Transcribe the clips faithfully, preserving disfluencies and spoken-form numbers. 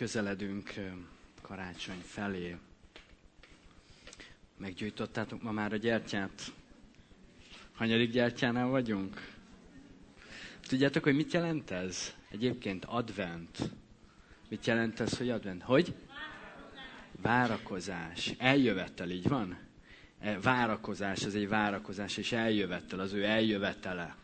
közeledünk karácsony felé. Meggyújtottátok ma már a gyertyát? Hanyadik gyertyánál vagyunk? Tudjátok, hogy mit jelent ez? Egyébként advent. Mit jelent ez, hogy advent? Hogy? Várakozás. Eljövetel, így van? Várakozás, ez egy várakozás, és eljövetel, az ő eljövetele.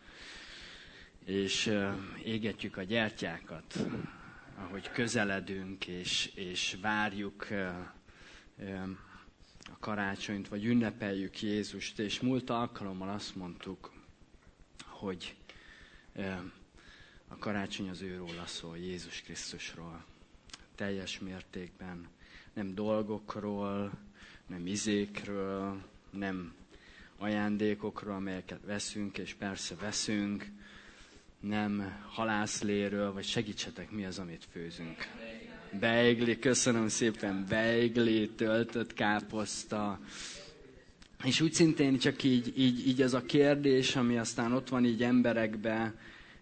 És uh, égetjük a gyertyákat, ahogy közeledünk, és, és várjuk uh, uh, a karácsonyt, vagy ünnepeljük Jézust. És múlt alkalommal azt mondtuk, hogy uh, a karácsony az őróla szól, Jézus Krisztusról. Teljes mértékben. Nem dolgokról, nem izékről, nem ajándékokról, amelyeket veszünk, és persze veszünk, nem halászléről, vagy segítsetek, mi az, amit főzünk. Beigli, köszönöm szépen, beigli, töltött káposzta. És úgy szintén csak így, így, így az a kérdés, ami aztán ott van így emberekbe,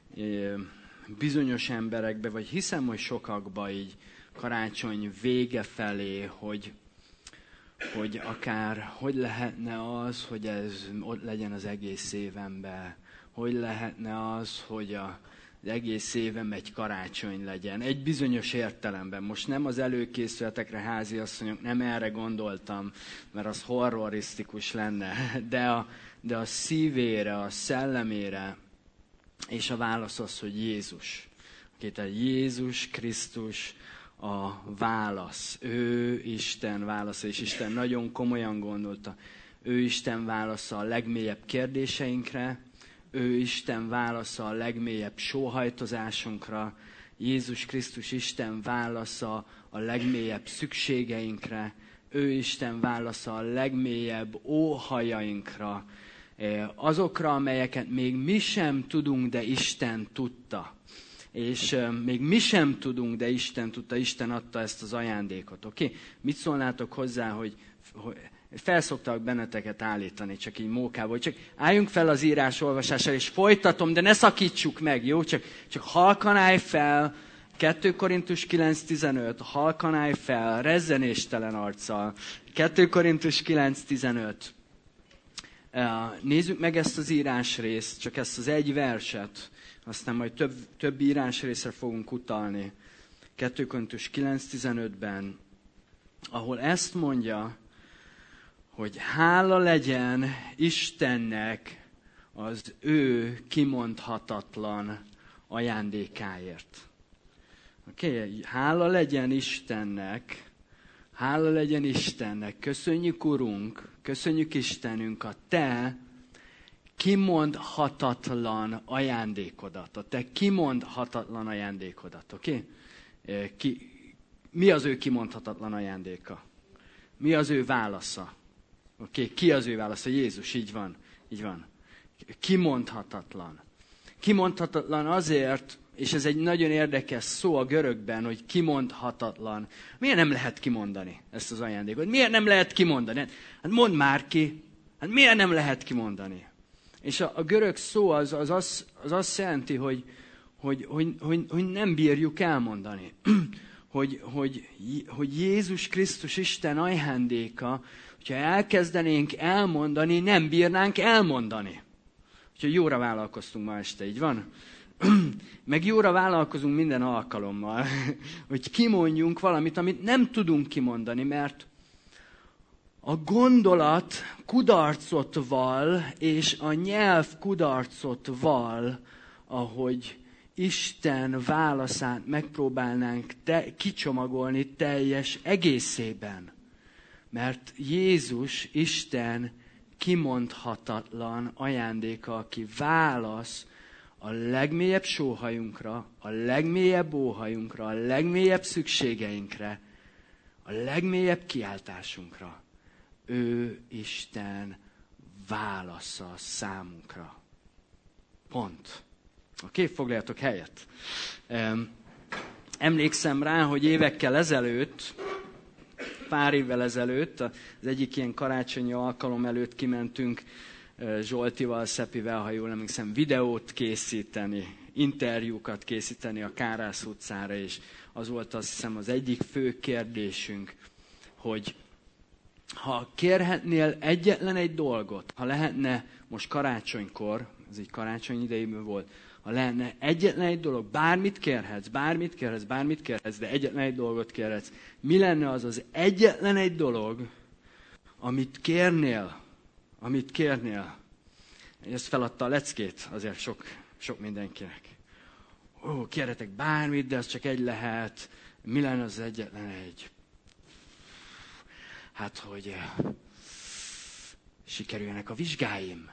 bizonyos emberekbe, vagy hiszem, hogy sokakba így karácsony vége felé, hogy, hogy akár hogy lehetne az, hogy ez ott legyen az egész évemben, hogy lehetne az, hogy a, az egész évem egy karácsony legyen. Egy bizonyos értelemben. Most nem az előkészületekre, háziasszonyok, nem erre gondoltam, mert az horrorisztikus lenne, de a, de a szívére, a szellemére, és a válasz az, hogy Jézus. Tehát Jézus Krisztus a válasz. Ő Isten válasza, és Isten nagyon komolyan gondolta. Ő Isten válasza a legmélyebb kérdéseinkre, ő Isten válasza a legmélyebb sóhajtozásunkra, Jézus Krisztus Isten válasza a legmélyebb szükségeinkre, ő Isten válasza a legmélyebb óhajainkra, azokra, amelyeket még mi sem tudunk, de Isten tudta. És uh, még mi sem tudunk, de Isten tudta, Isten adta ezt az ajándékot, oké? Okay? Mit szólnátok hozzá, hogy, hogy felszoktak benneteket állítani, csak így mókából, csak álljunk fel az írás olvasására, és folytatom, de ne szakítsuk meg, jó? Csak, csak halkan állj fel, kettő Korintus kilenc tizenöt, halkan állj fel, rezzenéstelen arccal, kettő Korintus kilenc tizenöt. Uh, nézzük meg ezt az írásrészt, csak ezt az egy verset, aztán majd több, több írásrészre fogunk utalni. kettő Korintus kilenc tizenötben, ahol ezt mondja, hogy hála legyen Istennek az ő kimondhatatlan ajándékáért. Oké? Okay? Hála legyen Istennek, hála legyen Istennek, köszönjük Urunk, köszönjük Istenünk a te kimondhatatlan ajándékodat, a te kimondhatatlan ajándékodat, oké? Okay? Ki, mi az ő kimondhatatlan ajándéka? Mi az ő válasza? Oké, okay? Ki az ő válasza? Jézus, így van, így van. Kimondhatatlan. Kimondhatatlan azért, és ez egy nagyon érdekes szó a görögben, hogy kimondhatatlan. Miért nem lehet kimondani ezt az ajándékot? Miért nem lehet kimondani? Hát mondd már ki. Hát miért nem lehet kimondani? És a, a görög szó az, az, az, az azt jelenti, hogy, hogy, hogy, hogy, hogy nem bírjuk elmondani. hogy, hogy, hogy Jézus Krisztus Isten ajándéka, hogyha elkezdenénk elmondani, nem bírnánk elmondani. Úgyhogy jóra vállalkoztunk ma este, így van? Meg jóra vállalkozunk minden alkalommal, hogy kimondjunk valamit, amit nem tudunk kimondani, mert a gondolat kudarcot val, és a nyelv kudarcot val, ahogy Isten válaszát megpróbálnánk te- kicsomagolni teljes egészében. Mert Jézus, Isten kimondhatatlan ajándéka, aki válasz a legmélyebb sóhajunkra, a legmélyebb óhajunkra, a legmélyebb szükségeinkre, a legmélyebb kiáltásunkra. Ő Isten válasza számunkra. Pont. Oké, okay, foglaljatok helyet. Emlékszem rá, hogy évekkel ezelőtt, pár évvel ezelőtt, az egyik ilyen karácsonyi alkalom előtt kimentünk Zsoltival, Szepivel, ha jól emlékszem, videót készíteni. interjúkat készíteni a Kárász utcára, és az volt azt hiszem az egyik fő kérdésünk, hogy ha kérhetnél egyetlen egy dolgot, ha lehetne most karácsonykor, ez így karácsony idejében volt, ha lehetne egyetlen egy dolog, bármit kérhetsz, bármit kérhetsz, bármit kérhetsz, de egyetlen egy dolgot kérhetsz, mi lenne az az egyetlen egy dolog, amit kérnél, amit kérnél? Ezt feladta a leckét azért sok, sok mindenkinek. Ó, kérhetek bármit, de az csak egy lehet. Mi lenne az egyetlen egy? Hát, hogy sikerüljenek a vizsgáim.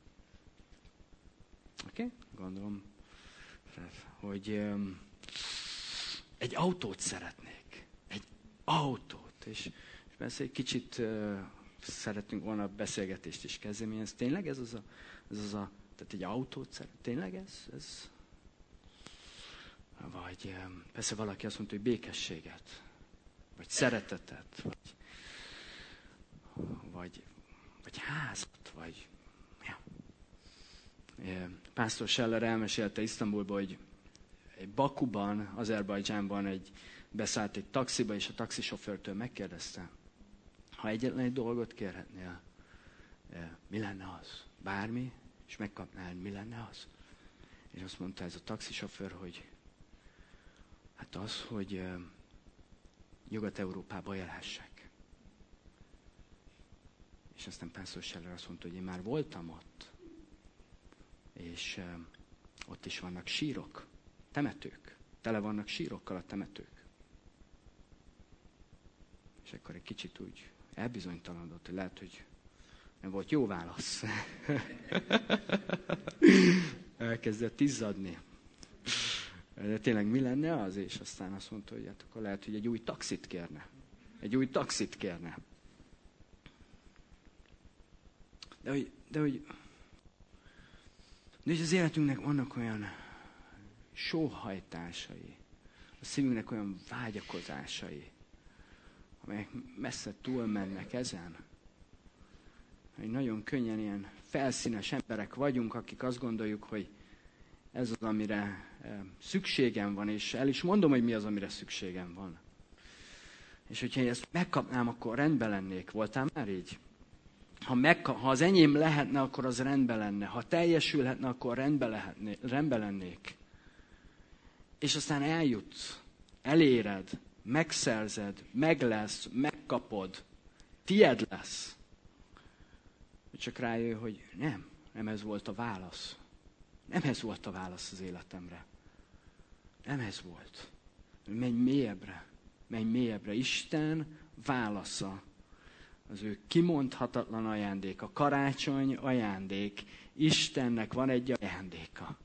Oké? Okay? Gondolom, hogy um, egy autót szeretnék. Egy autót. És, és persze egy kicsit uh, szeretnénk volna beszélgetést is kezdeményezni. Tényleg ez az a, ez az a, tehát egy autót szeret. Tényleg ez? ez? Vagy um, persze valaki azt mondta, hogy békességet. Vagy szeretetet. Vagy, vagy, vagy házat. Vagy... Ja. Pásztor Scheller elmesélte Isztambulban, hogy egy Bakuban, Azerbajdzsánban egy, beszállt egy taxiba, és a taxisofőrtől megkérdezte, ha egyetlen egy dolgot kérhetnél, mi lenne az? Bármi, és megkapnál, mi lenne az? És azt mondta ez a taxisofőr, hogy hát az, hogy Nyugat-Európába élhessek. És aztán Pásztor Scheller azt mondta, hogy én már voltam ott. És uh, ott is vannak sírok, temetők. Tele vannak sírokkal a temetők. És akkor egy kicsit úgy elbizonytalanodott, hogy lehet, hogy nem volt jó válasz. Elkezdett izzadni. De tényleg mi lenne az? És aztán azt mondta, hogy hát akkor lehet, hogy egy új taxit kérne. Egy új taxit kérne. De hogy... De hogy De hogy az életünknek vannak olyan sóhajtásai, a szívünknek olyan vágyakozásai, amelyek messze túlmennek ezen. Hogy nagyon könnyen ilyen felszínes emberek vagyunk, akik azt gondoljuk, hogy ez az, amire szükségem van, és el is mondom, hogy mi az, amire szükségem van. És hogyha ezt megkapnám, akkor rendben lennék. Voltál már így? Ha, meg, ha az enyém lehetne, akkor az rendben lenne. Ha teljesülhetne, akkor rendben, lehetné, rendben lennék. És aztán eljutsz, eléred, megszerzed, meg lesz, megkapod, tied lesz. Csak rájöjj, hogy nem, nem ez volt a válasz. Nem ez volt a válasz az életemre. Nem ez volt. Menj mélyebbre, menj mélyebbre. Isten válasza. Az ő kimondhatatlan ajándék, a karácsony ajándék. Istennek van egy ajándéka.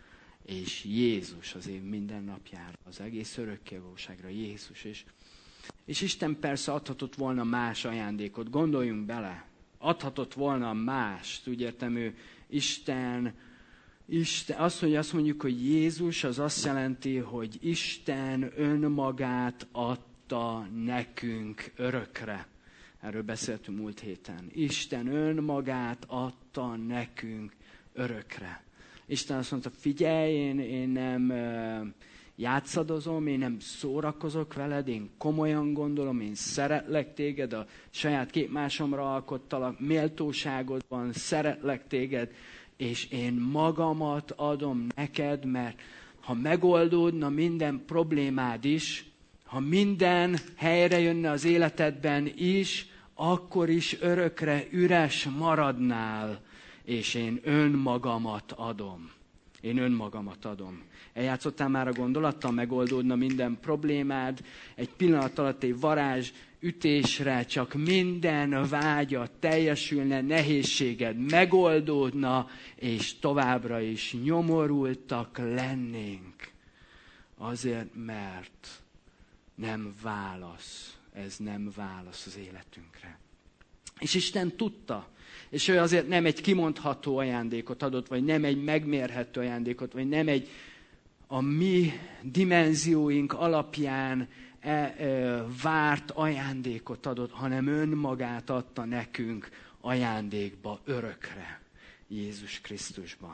És Jézus az év minden napjára, az egész örökkévalóságra Jézus. És, és Isten persze adhatott volna más ajándékot, gondoljunk bele. Adhatott volna mást, úgy értem, ő Isten, Isten, azt, hogy azt mondjuk, hogy Jézus, az azt jelenti, hogy Isten önmagát adta nekünk örökre. Erről beszéltünk múlt héten. Isten önmagát adta nekünk örökre. Isten azt mondta, figyelj, én, én nem uh, játszadozom, én nem szórakozok veled, én komolyan gondolom, én szeretlek téged, a saját képmásomra alkottalak, méltóságodban szeretlek téged, és én magamat adom neked, mert ha megoldódna minden problémád is, ha minden helyre jönne az életedben is, akkor is örökre üres maradnál, és én önmagamat adom. Én önmagamat adom. Eljátszottál már a gondolattal, megoldódna minden problémád, egy pillanat alatt egy varázs ütésre csak minden vágya teljesülne, nehézséged megoldódna, és továbbra is nyomorultak lennénk. Azért, mert nem válasz, ez nem válasz az életünkre. És Isten tudta, és ő azért nem egy kimondható ajándékot adott, vagy nem egy megmérhető ajándékot, vagy nem egy a mi dimenzióink alapján e, e, várt ajándékot adott, hanem önmagát adta nekünk ajándékba örökre Jézus Krisztusban.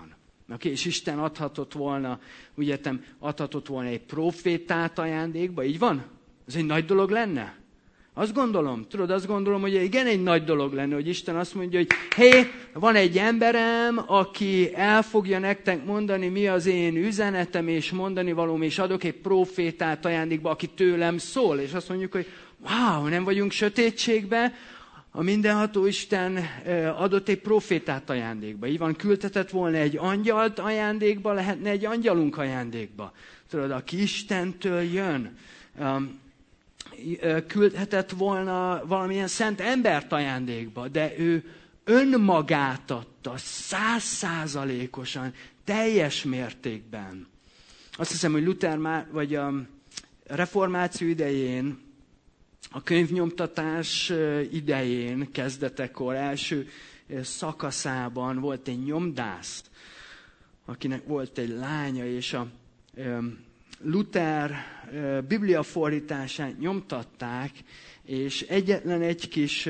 Oké, és Isten adhatott volna, úgy értem, adhatott volna egy profétát ajándékba, így van? Ez egy nagy dolog lenne? Azt gondolom, tudod, azt gondolom, hogy igen, egy nagy dolog lenne, hogy Isten azt mondja, hogy hé, van egy emberem, aki el fogja nektek mondani, mi az én üzenetem, és mondani valóm, és adok egy profétát ajándékba, aki tőlem szól, és azt mondjuk, hogy wow, nem vagyunk sötétségbe, a mindenható Isten adott egy profétát ajándékba. Így van, küldhetett volna egy angyalt ajándékba, lehetne egy angyalunk ajándékba. Tudod, aki Istentől jön, küldhetett volna valamilyen szent embert ajándékba, de ő önmagát adta, százszázalékosan, teljes mértékben. Azt hiszem, hogy Luther már, vagy a reformáció idején, a könyvnyomtatás idején, kezdetekor, első szakaszában volt egy nyomdász, akinek volt egy lánya, és a Luther bibliafordítását nyomtatták, és egyetlen egy kis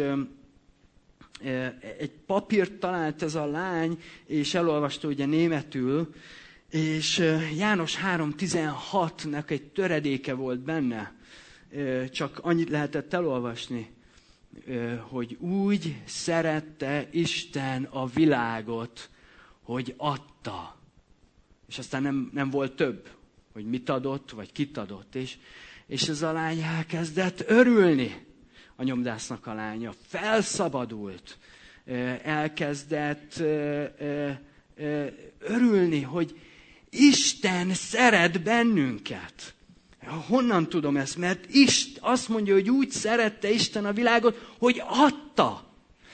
egy papírt talált ez a lány, és elolvasta ugye németül, és János három tizenhatnak egy töredéke volt benne, csak annyit lehetett elolvasni, hogy úgy szerette Isten a világot, hogy adta. És aztán nem, nem volt több, hogy mit adott, vagy kit adott. És, és ez a lány elkezdett örülni. A nyomdásznak a lánya felszabadult. Elkezdett örülni, hogy Isten szeret bennünket. Honnan tudom ezt? Mert Isten azt mondja, hogy úgy szerette Isten a világot, hogy adta.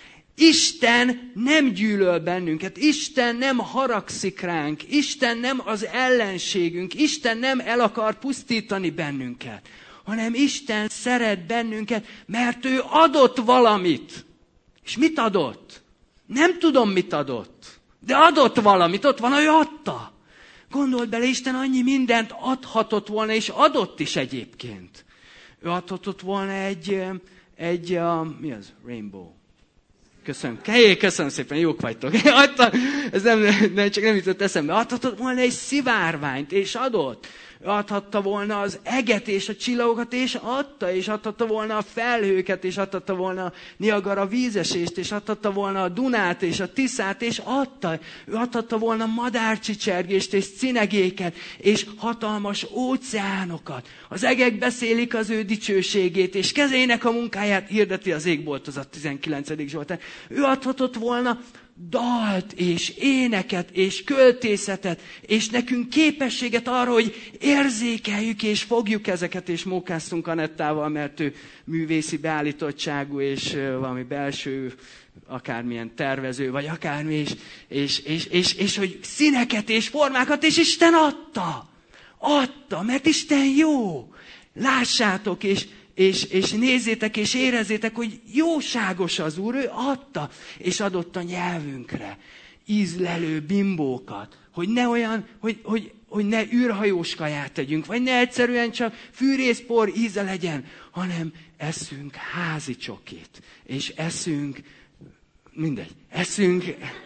Isten nem gyűlöl bennünket, Isten nem haragszik ránk, Isten nem az ellenségünk, Isten nem el akar pusztítani bennünket, hanem Isten szeret bennünket, mert ő adott valamit. És mit adott? Nem tudom, mit adott, de adott valamit, ott van, ő adta. Gondold bele, Isten annyi mindent adhatott volna, és adott is egyébként. Ő adhatott volna egy, egy uh, mi az? Rainbow. Köszönöm. Hé, köszönöm szépen, jók vagytok. Adta, ez nem, nem, csak nem jutott eszembe. Adhatott volna egy szivárványt, és adott. Adhatta volna az eget és a csillagokat, és adta, és adhatta volna a felhőket, és adhatta volna a Niagara vízesést, és adhatta volna a Dunát, és a Tiszát, és adta. Ő adhatta volna madárcsicsergést, és cinegéket, és hatalmas óceánokat. Az egek beszélik az ő dicsőségét, és kezének a munkáját hirdeti az égboltozat tizenkilencedik Zsoltár. Ő adhatott volna dalt, és éneket, és költészetet, és nekünk képességet arra, hogy érzékeljük, és fogjuk ezeket, és mókáztunk Anettával, mert ő művészi beállítottságú, és valami belső, akármilyen tervező, vagy akármi, és, és, és, és, és hogy színeket és formákat, és Isten adta. Adta, mert Isten jó. Lássátok, és És, és nézzétek, és érezzétek, hogy jóságos az Úr, ő adta, és adott a nyelvünkre ízlelő bimbókat, hogy ne olyan, hogy, hogy, hogy ne űrhajós kaját tegyünk, vagy ne egyszerűen csak fűrészpor íze legyen, hanem eszünk házi csokit, és eszünk, mindegy, eszünk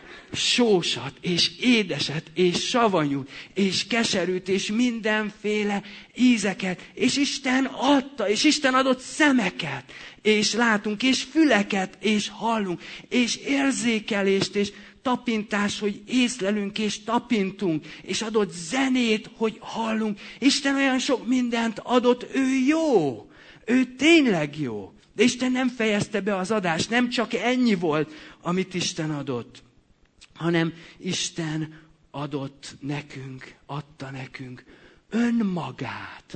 sósat, és édeset, és savanyút, és keserűt, és mindenféle ízeket. És Isten adta, és Isten adott szemeket, és látunk, és füleket, és hallunk, és érzékelést, és tapintás, hogy észlelünk, és tapintunk, és adott zenét, hogy hallunk. Isten olyan sok mindent adott, ő jó, ő tényleg jó. De Isten nem fejezte be az adást, nem csak ennyi volt, amit Isten adott, hanem Isten adott nekünk, adta nekünk önmagát,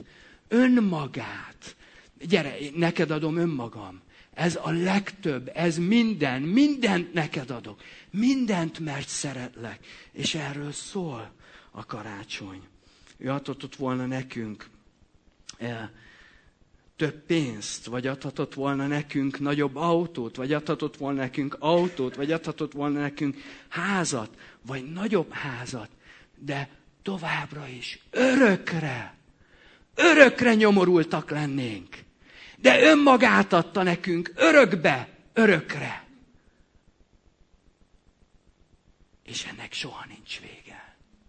önmagát. Gyere, neked adom önmagam. Ez a legtöbb, ez minden, mindent neked adok. Mindent, mert szeretlek. És erről szól a karácsony. Ő adhatott volna nekünk eh, több pénzt, vagy adhatott volna nekünk nagyobb autót, vagy adhatott volna nekünk autót, vagy adhatott volna nekünk házat, vagy nagyobb házat, de továbbra is örökre, örökre nyomorultak lennénk. De önmagát adta nekünk örökbe, örökre. És ennek soha nincs vége.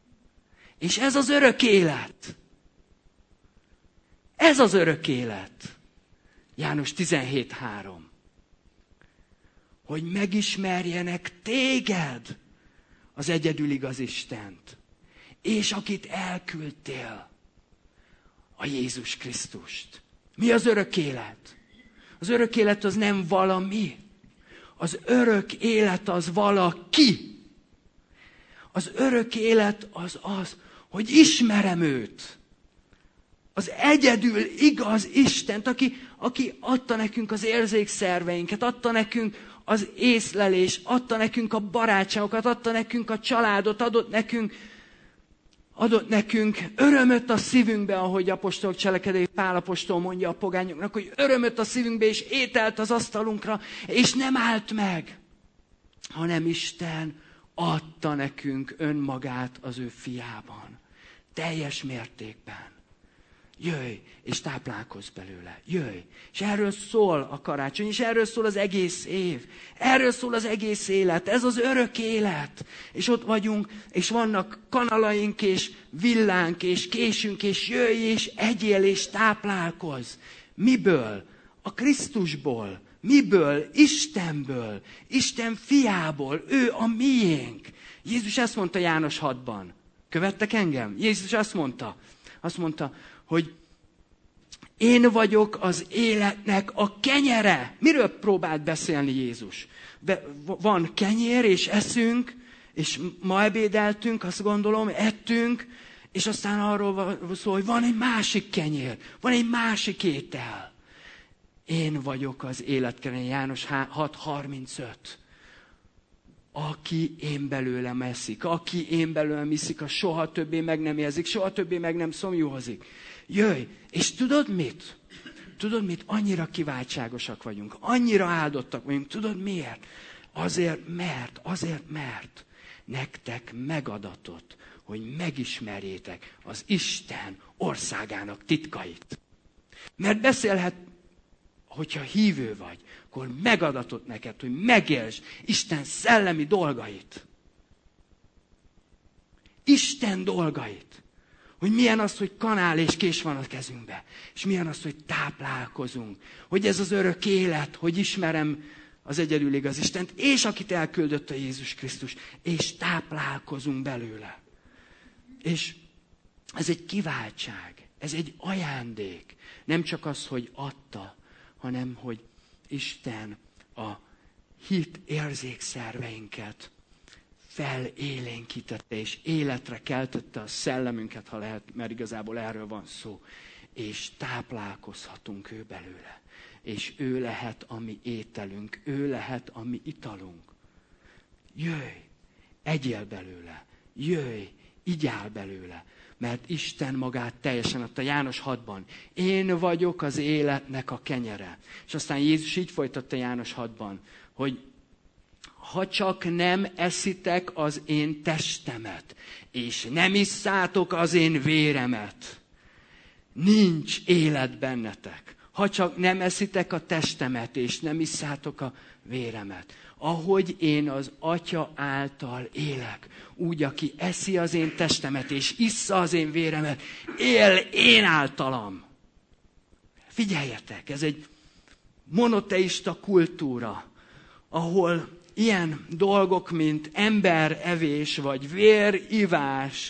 És ez az örök élet. Ez az örök élet. János tizenhét három. Hogy megismerjenek téged, az egyedül igaz Istent, és akit elküldtél, a Jézus Krisztust. Mi az örök élet? Az örök élet az nem valami. Az örök élet az valaki. Az örök élet az az, hogy ismerem őt. Az egyedül igaz Istent, aki, aki adta nekünk az érzékszerveinket, adta nekünk az észlelés, adta nekünk a barátságokat, adta nekünk a családot, adott nekünk, adott nekünk örömöt a szívünkbe, ahogy apostolok cselekedői Pál apostol mondja a pogányoknak, hogy örömöt a szívünkbe, és ételt az asztalunkra, és nem állt meg, hanem Isten adta nekünk önmagát az ő fiában. Teljes mértékben. Jöjj, és táplálkozz belőle. Jöjj. És erről szól a karácsony, és erről szól az egész év. Erről szól az egész élet. Ez az örök élet. És ott vagyunk, és vannak kanalaink, és villánk, és késünk, és jöjj, és egyél, és táplálkozz. Miből? A Krisztusból. Miből? Istenből. Isten fiából. Ő a miénk. Jézus ezt mondta János hatban. Követtek engem? Jézus azt mondta. Azt mondta, hogy én vagyok az életnek a kenyere. Miről próbált beszélni Jézus? De van kenyér, és eszünk, és ma ebédeltünk, azt gondolom, ettünk, és aztán arról szól, hogy van egy másik kenyér, van egy másik étel. Én vagyok az életkenyér, János hat harmincöt. Aki én belőlem eszik, aki én belőlem iszik, az soha többé meg nem érzik, soha többé meg nem szomjúhozik. Jöjj, és tudod mit? Tudod mit? Annyira kiváltságosak vagyunk, annyira áldottak vagyunk. Tudod miért? Azért, mert, azért, mert nektek megadatott, hogy megismerjétek az Isten országának titkait. Mert beszélhet, hogyha hívő vagy, akkor megadatott neked, hogy megélsd Isten szellemi dolgait. Isten dolgait. Hogy milyen az, hogy kanál és kés van a kezünkbe. És milyen az, hogy táplálkozunk. Hogy ez az örök élet, hogy ismerem az egyedül igaz Istent, és akit elküldött a Jézus Krisztus, és táplálkozunk belőle. És ez egy kiváltság, ez egy ajándék. Nem csak az, hogy adta, hanem hogy Isten a hit érzékszerveinket felélénkítette, és életre keltette a szellemünket, ha lehet, mert igazából erről van szó. És táplálkozhatunk ő belőle. És ő lehet a mi ételünk, ő lehet a mi italunk. Jöjj, egyél belőle, jöjj, igyál belőle. Mert Isten magát teljesen adta. János hatban. Én vagyok az életnek a kenyere. És aztán Jézus így folytatta János hatban, hogy ha csak nem eszitek az én testemet, és nem isszátok az én véremet, nincs élet bennetek. Ha csak nem eszitek a testemet, és nem isszátok a véremet. Ahogy én az Atya által élek, úgy, aki eszi az én testemet, és issza az én véremet, él én általam. Figyeljetek, ez egy monoteista kultúra, ahol ilyen dolgok, mint emberevés, vagy vérivás,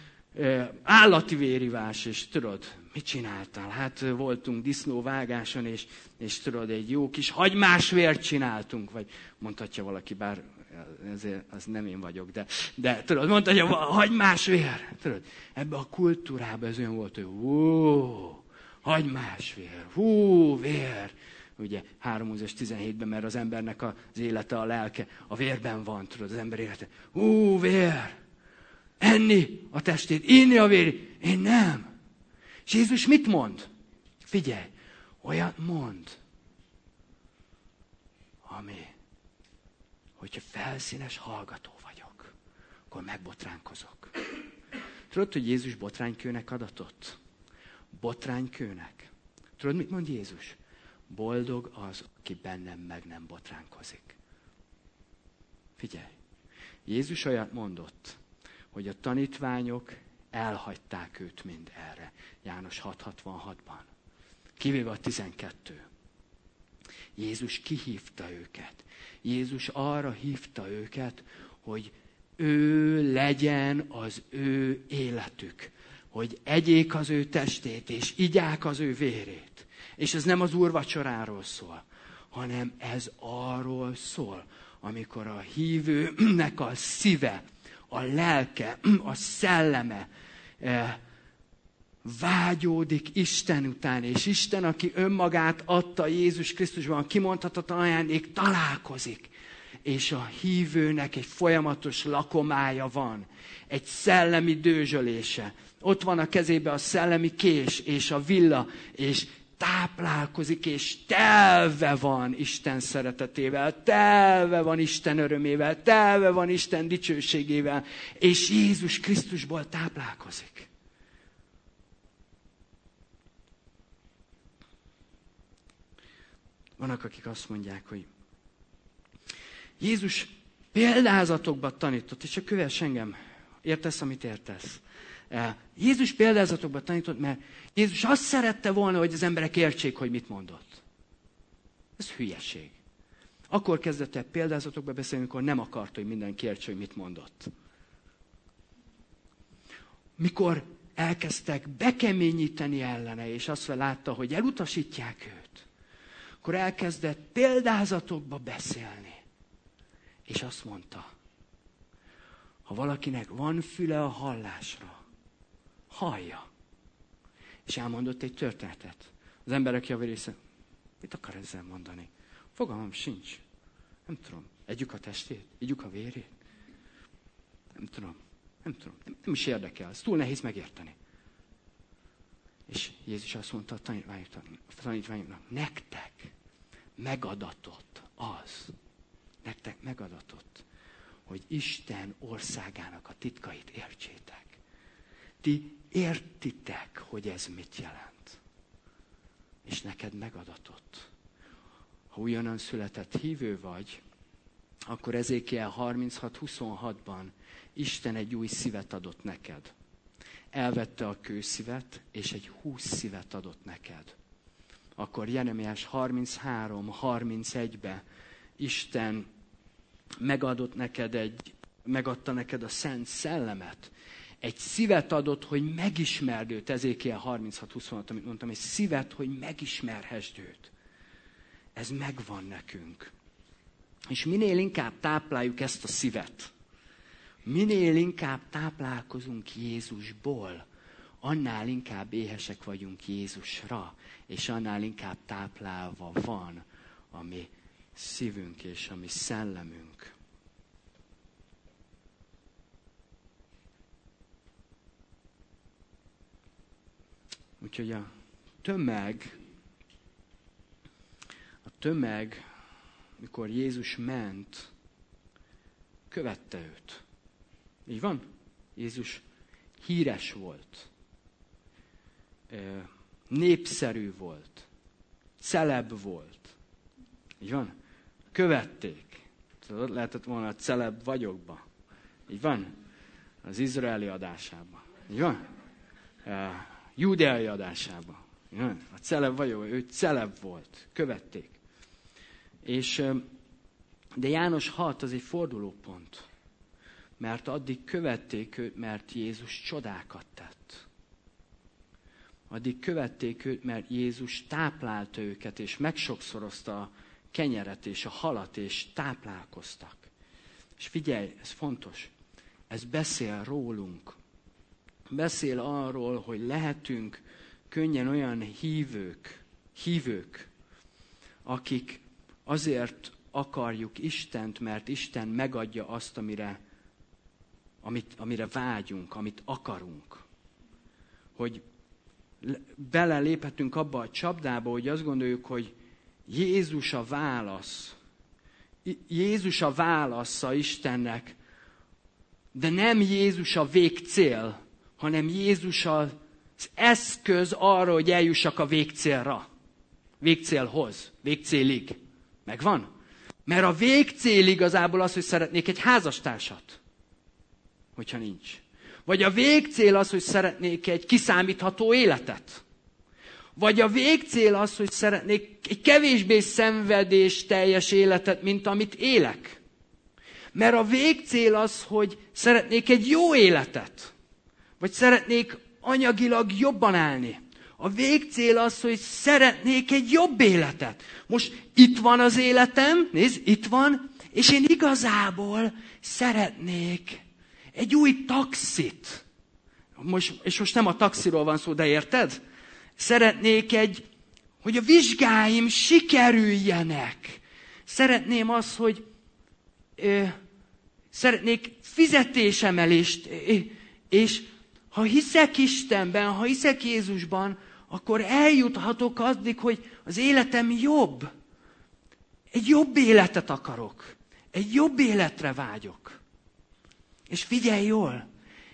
állati vérivás, és tudod, mit csináltál? Hát voltunk disznóvágáson, és, és tudod, egy jó kis hagymás vért csináltunk, vagy mondhatja valaki, bár ezért az nem én vagyok, de, de tudod, mondhatja, hagymás vér. Tudod, ebbe a kultúrába ez olyan volt, hogy hú, hagymás vér, hú, vér. Ugye három Mózes tizenhétben, mert az embernek az élete, a lelke a vérben van, tudod, az ember élete. Hú, vér! Enni a testét, inni a vérét. Én nem. És Jézus mit mond? Figyelj, olyat mond, ami, hogyha felszínes hallgató vagyok, akkor megbotránkozok. Tudod, hogy Jézus botránykőnek adatott? Botránykőnek. Tudod, mit mond Jézus? Boldog az, aki bennem meg nem botránkozik. Figyelj, Jézus olyat mondott, hogy a tanítványok elhagyták őt mind erre. János hat hatvanhatban. Kivéve a tizenkettő. Jézus kihívta őket. Jézus arra hívta őket, hogy ő legyen az ő életük. Hogy egyék az ő testét, és igyák az ő vérét. És ez nem az úrvacsoráról szól, hanem ez arról szól, amikor a hívőnek a szíve, a lelke, a szelleme eh, vágyódik Isten után, és Isten, aki önmagát adta Jézus Krisztusban, a kimondhatatlan ajándék, találkozik. És a hívőnek egy folyamatos lakomája van, egy szellemi dőzsölése. Ott van a kezébe a szellemi kés és a villa, és táplálkozik, és telve van Isten szeretetével, telve van Isten örömével, telve van Isten dicsőségével, és Jézus Krisztusból táplálkozik. Vannak, akik azt mondják, hogy Jézus példázatokban tanított, és csak kövess engem, értesz, amit értesz. Jézus példázatokban tanított, mert Jézus azt szerette volna, hogy az emberek értsék, hogy mit mondott. Ez hülyeség. Akkor kezdett el példázatokba beszélni, amikor nem akart, hogy mindenki értse, hogy mit mondott. Mikor elkezdtek bekeményíteni ellene, és azt látta, hogy elutasítják őt, akkor elkezdett példázatokba beszélni. És azt mondta, ha valakinek van füle a hallásra, hallja. És elmondott egy történetet. Az emberek javi része, mit akar ezzel mondani? Fogalmam sincs. Nem tudom. Együk a testét? Együk a vérét? Nem tudom. Nem tudom. Nem, nem is érdekel. Ez túl nehéz megérteni. És Jézus azt mondta a tanítványoknak, nektek megadatott az, nektek megadatott, hogy Isten országának a titkait értsétek. Ti értitek, hogy ez mit jelent. És neked megadatott. Ha újonnan született hívő vagy, akkor Ezékiel harminchat huszonhatban Isten egy új szívet adott neked. Elvette a kőszívet, és egy húsz szívet adott neked. Akkor Jeremiás harminchárom harmincegyben Isten megadott neked egy, megadta neked a Szent Szellemet. Egy szívet adott, hogy megismerd őt. Ezékiel harminchat huszonhat, amit mondtam, egy szívet, hogy megismerhessd őt. Ez megvan nekünk. És minél inkább tápláljuk ezt a szívet, minél inkább táplálkozunk Jézusból, annál inkább éhesek vagyunk Jézusra, és annál inkább táplálva van a mi szívünk és a mi szellemünk. Úgyhogy a tömeg, a tömeg, mikor Jézus ment, követte őt. Így van? Jézus híres volt, népszerű volt, celeb volt. Így van? Követték. Tudod, lehetett volna a celeb vagyokba. Így van? Az izraeli adásában. Így van? A júdeai adásában. Így van? A celeb vagyok, ő celeb volt. Követték. És, de János hat az egy fordulópont. Mert addig követték őt, mert Jézus csodákat tett. Addig követték őt, mert Jézus táplálta őket, és megsokszorozta a kenyeret és a halat, és táplálkoztak. És figyelj, ez fontos. Ez beszél rólunk. Beszél arról, hogy lehetünk könnyen olyan hívők, hívők, akik azért akarjuk Istent, mert Isten megadja azt, amire, amit, amire vágyunk, amit akarunk. Hogy beleléphetünk abba a csapdába, hogy azt gondoljuk, hogy Jézus a válasz. Jézus a válasza Istennek, de nem Jézus a végcél, hanem Jézus az eszköz arra, hogy eljussak a végcélra. Végcélhoz, végcélig. Megvan? Mert a végcél igazából az, hogy szeretnék egy házastársat. Hogyha nincs. Vagy a végcél az, hogy szeretnék egy kiszámítható életet? Vagy a végcél az, hogy szeretnék egy kevésbé szenvedésteljes életet, mint amit élek? Mert a végcél az, hogy szeretnék egy jó életet. Vagy szeretnék anyagilag jobban állni. A végcél az, hogy szeretnék egy jobb életet. Most itt van az életem, nézd, itt van, és én igazából szeretnék egy új taxit. Most, és most nem a taxiról van szó, de érted? Szeretnék egy, hogy a vizsgáim sikerüljenek. Szeretném azt, hogy ö, szeretnék fizetésemelést, ö, és ha hiszek Istenben, ha hiszek Jézusban, akkor eljuthatok addig, hogy az életem jobb. Egy jobb életet akarok. Egy jobb életre vágyok. És figyelj jól,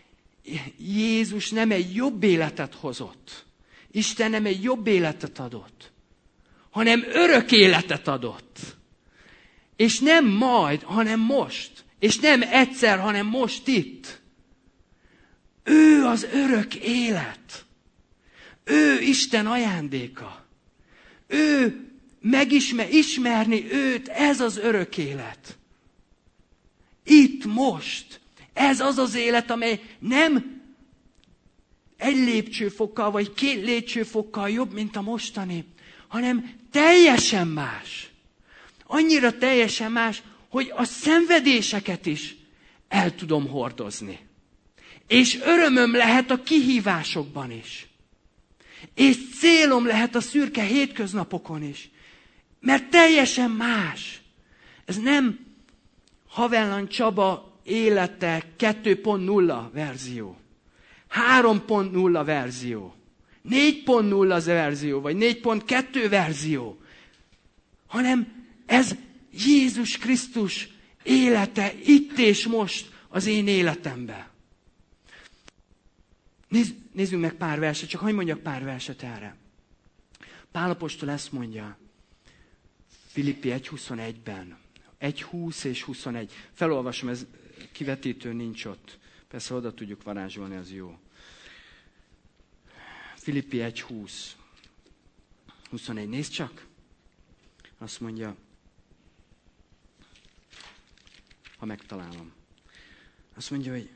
Jézus nem egy jobb életet hozott. Isten nem egy jobb életet adott, hanem örök életet adott. És nem majd, hanem most. És nem egyszer, hanem most itt. Ő az örök élet. Ő Isten ajándéka. Ő megismer, ismerni őt, ez az örök élet. Itt, most. Ez az az élet, amely nem egy lépcsőfokkal, vagy két lépcsőfokkal jobb, mint a mostani, hanem teljesen más. Annyira teljesen más, hogy a szenvedéseket is el tudom hordozni. És örömöm lehet a kihívásokban is. És célom lehet a szürke hétköznapokon is. Mert teljesen más. Ez nem Havellan Csaba élete kettő pont nulla verzió. három pont nulla verzió. négy pont nulla verzió, vagy négy pont kettő verzió. Hanem ez Jézus Krisztus élete itt és most az én életemben. Nézz, nézzünk meg pár verset, csak hadd mondjak pár verset erre. Pál apostol ezt mondja Filippi egy huszonegyben. egy húsz és huszonegy. Felolvasom, ez kivetítő nincs ott. Persze oda tudjuk varázsolni, az jó. Filippi egy húsz. huszonegy. Nézd csak. Azt mondja, ha megtalálom. Azt mondja, hogy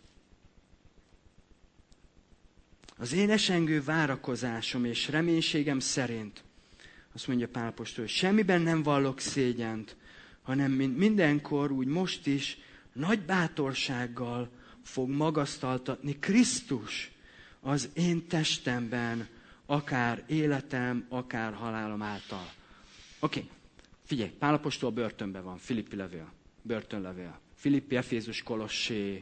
az én esengő várakozásom és reménységem szerint, azt mondja Pál apostol, hogy semmiben nem vallok szégyent, hanem mint mindenkor, úgy most is nagy bátorsággal fog magasztaltatni Krisztus az én testemben, akár életem, akár halálom által. Oké, okay. Figyelj, Pál apostol börtönben van, Filippi levél, börtönlevél. Filippi, Efézus, Kolossé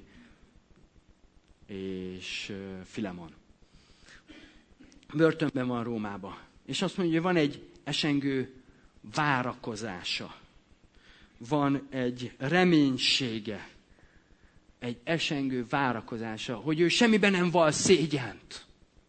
és Filemon. Börtönben van Rómába. És azt mondja, hogy van egy esengő várakozása. Van egy reménysége. Egy esengő várakozása, hogy ő semmiben nem val szégyent.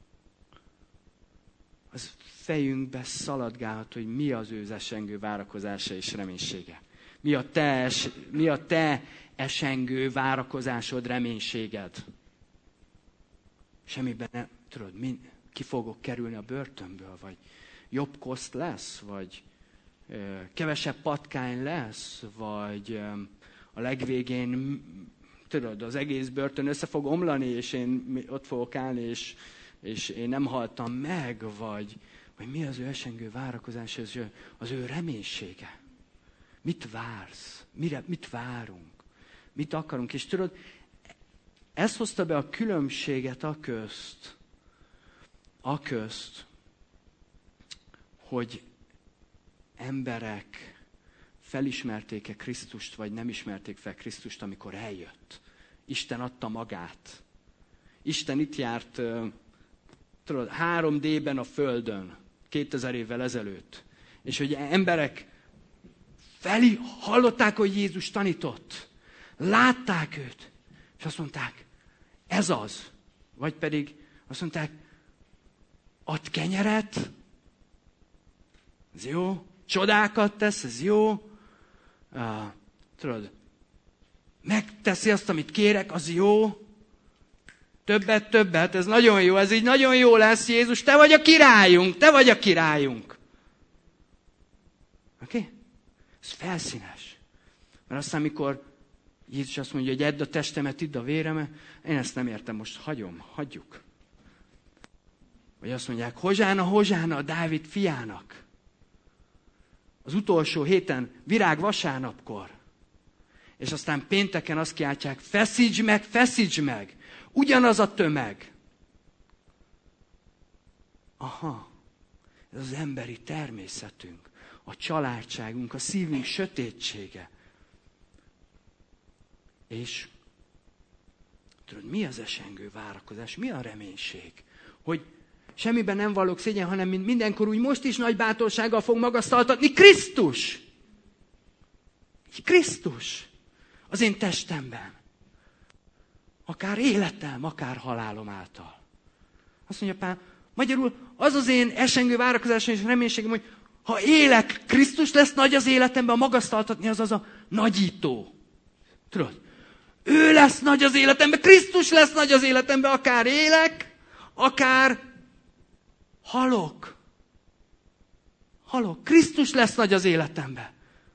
Az fejünkbe szaladgálhat, hogy mi az ő esengő várakozása és reménysége. Mi a te, es, mi a te esengő várakozásod, reménységed? Semmiben nem, tudod, mi, ki fogok kerülni a börtönből, vagy jobb koszt lesz, vagy ö, kevesebb patkány lesz, vagy ö, a legvégén, tudod, az egész börtön össze fog omlani, és én ott fogok állni, és, és én nem haltam meg, vagy, vagy mi az ő esengő várakozás, az ő, az ő reménysége. Mit vársz? Mire, mit várunk? Mit akarunk? És tudod, ez hozta be a különbséget a közt, a közt, hogy emberek felismerték-e Krisztust, vagy nem ismerték fel Krisztust, amikor eljött. Isten adta magát. Isten itt járt, tudod, három dében a Földön, kétezer évvel ezelőtt. És hogy emberek feli, hallották, hogy Jézus tanított. Látták őt. És azt mondták, ez az. Vagy pedig azt mondták, ad kenyeret, ez jó. Csodákat tesz, ez jó. Uh, tudod, megteszi azt, amit kérek, az jó. Többet, többet, ez nagyon jó, ez így nagyon jó lesz, Jézus, te vagy a királyunk, te vagy a királyunk. Oké? Okay? Ez felszínes. Mert aztán, mikor Jézus azt mondja, hogy edd a testemet, idd a véremet, én ezt nem értem, most hagyom, hagyjuk. Vagy azt mondják, hozsána, hozsána a Dávid fiának. Az utolsó héten, virág vasárnapkor. És aztán pénteken azt kiáltják, feszíts meg, feszíts meg. Ugyanaz a tömeg. Aha, ez az emberi természetünk, a családságunk, a szívünk sötétsége. És tudod, mi az esengő várakozás, mi a reménység? Hogy semmiben nem vallok szégyen, hanem mindenkor úgy most is nagy bátorsággal fog magasztaltatni Krisztus. Krisztus az én testemben. Akár életem, akár halálom által. Azt mondja Pál, magyarul az az én esengő várakozásom és reménységem, hogy ha élek, Krisztus lesz nagy az életemben, a magasztaltatni az az a nagyító. Tudod? Ő lesz nagy az életemben, Krisztus lesz nagy az életemben, akár élek, akár halok. Halok. Krisztus lesz nagy az életemben.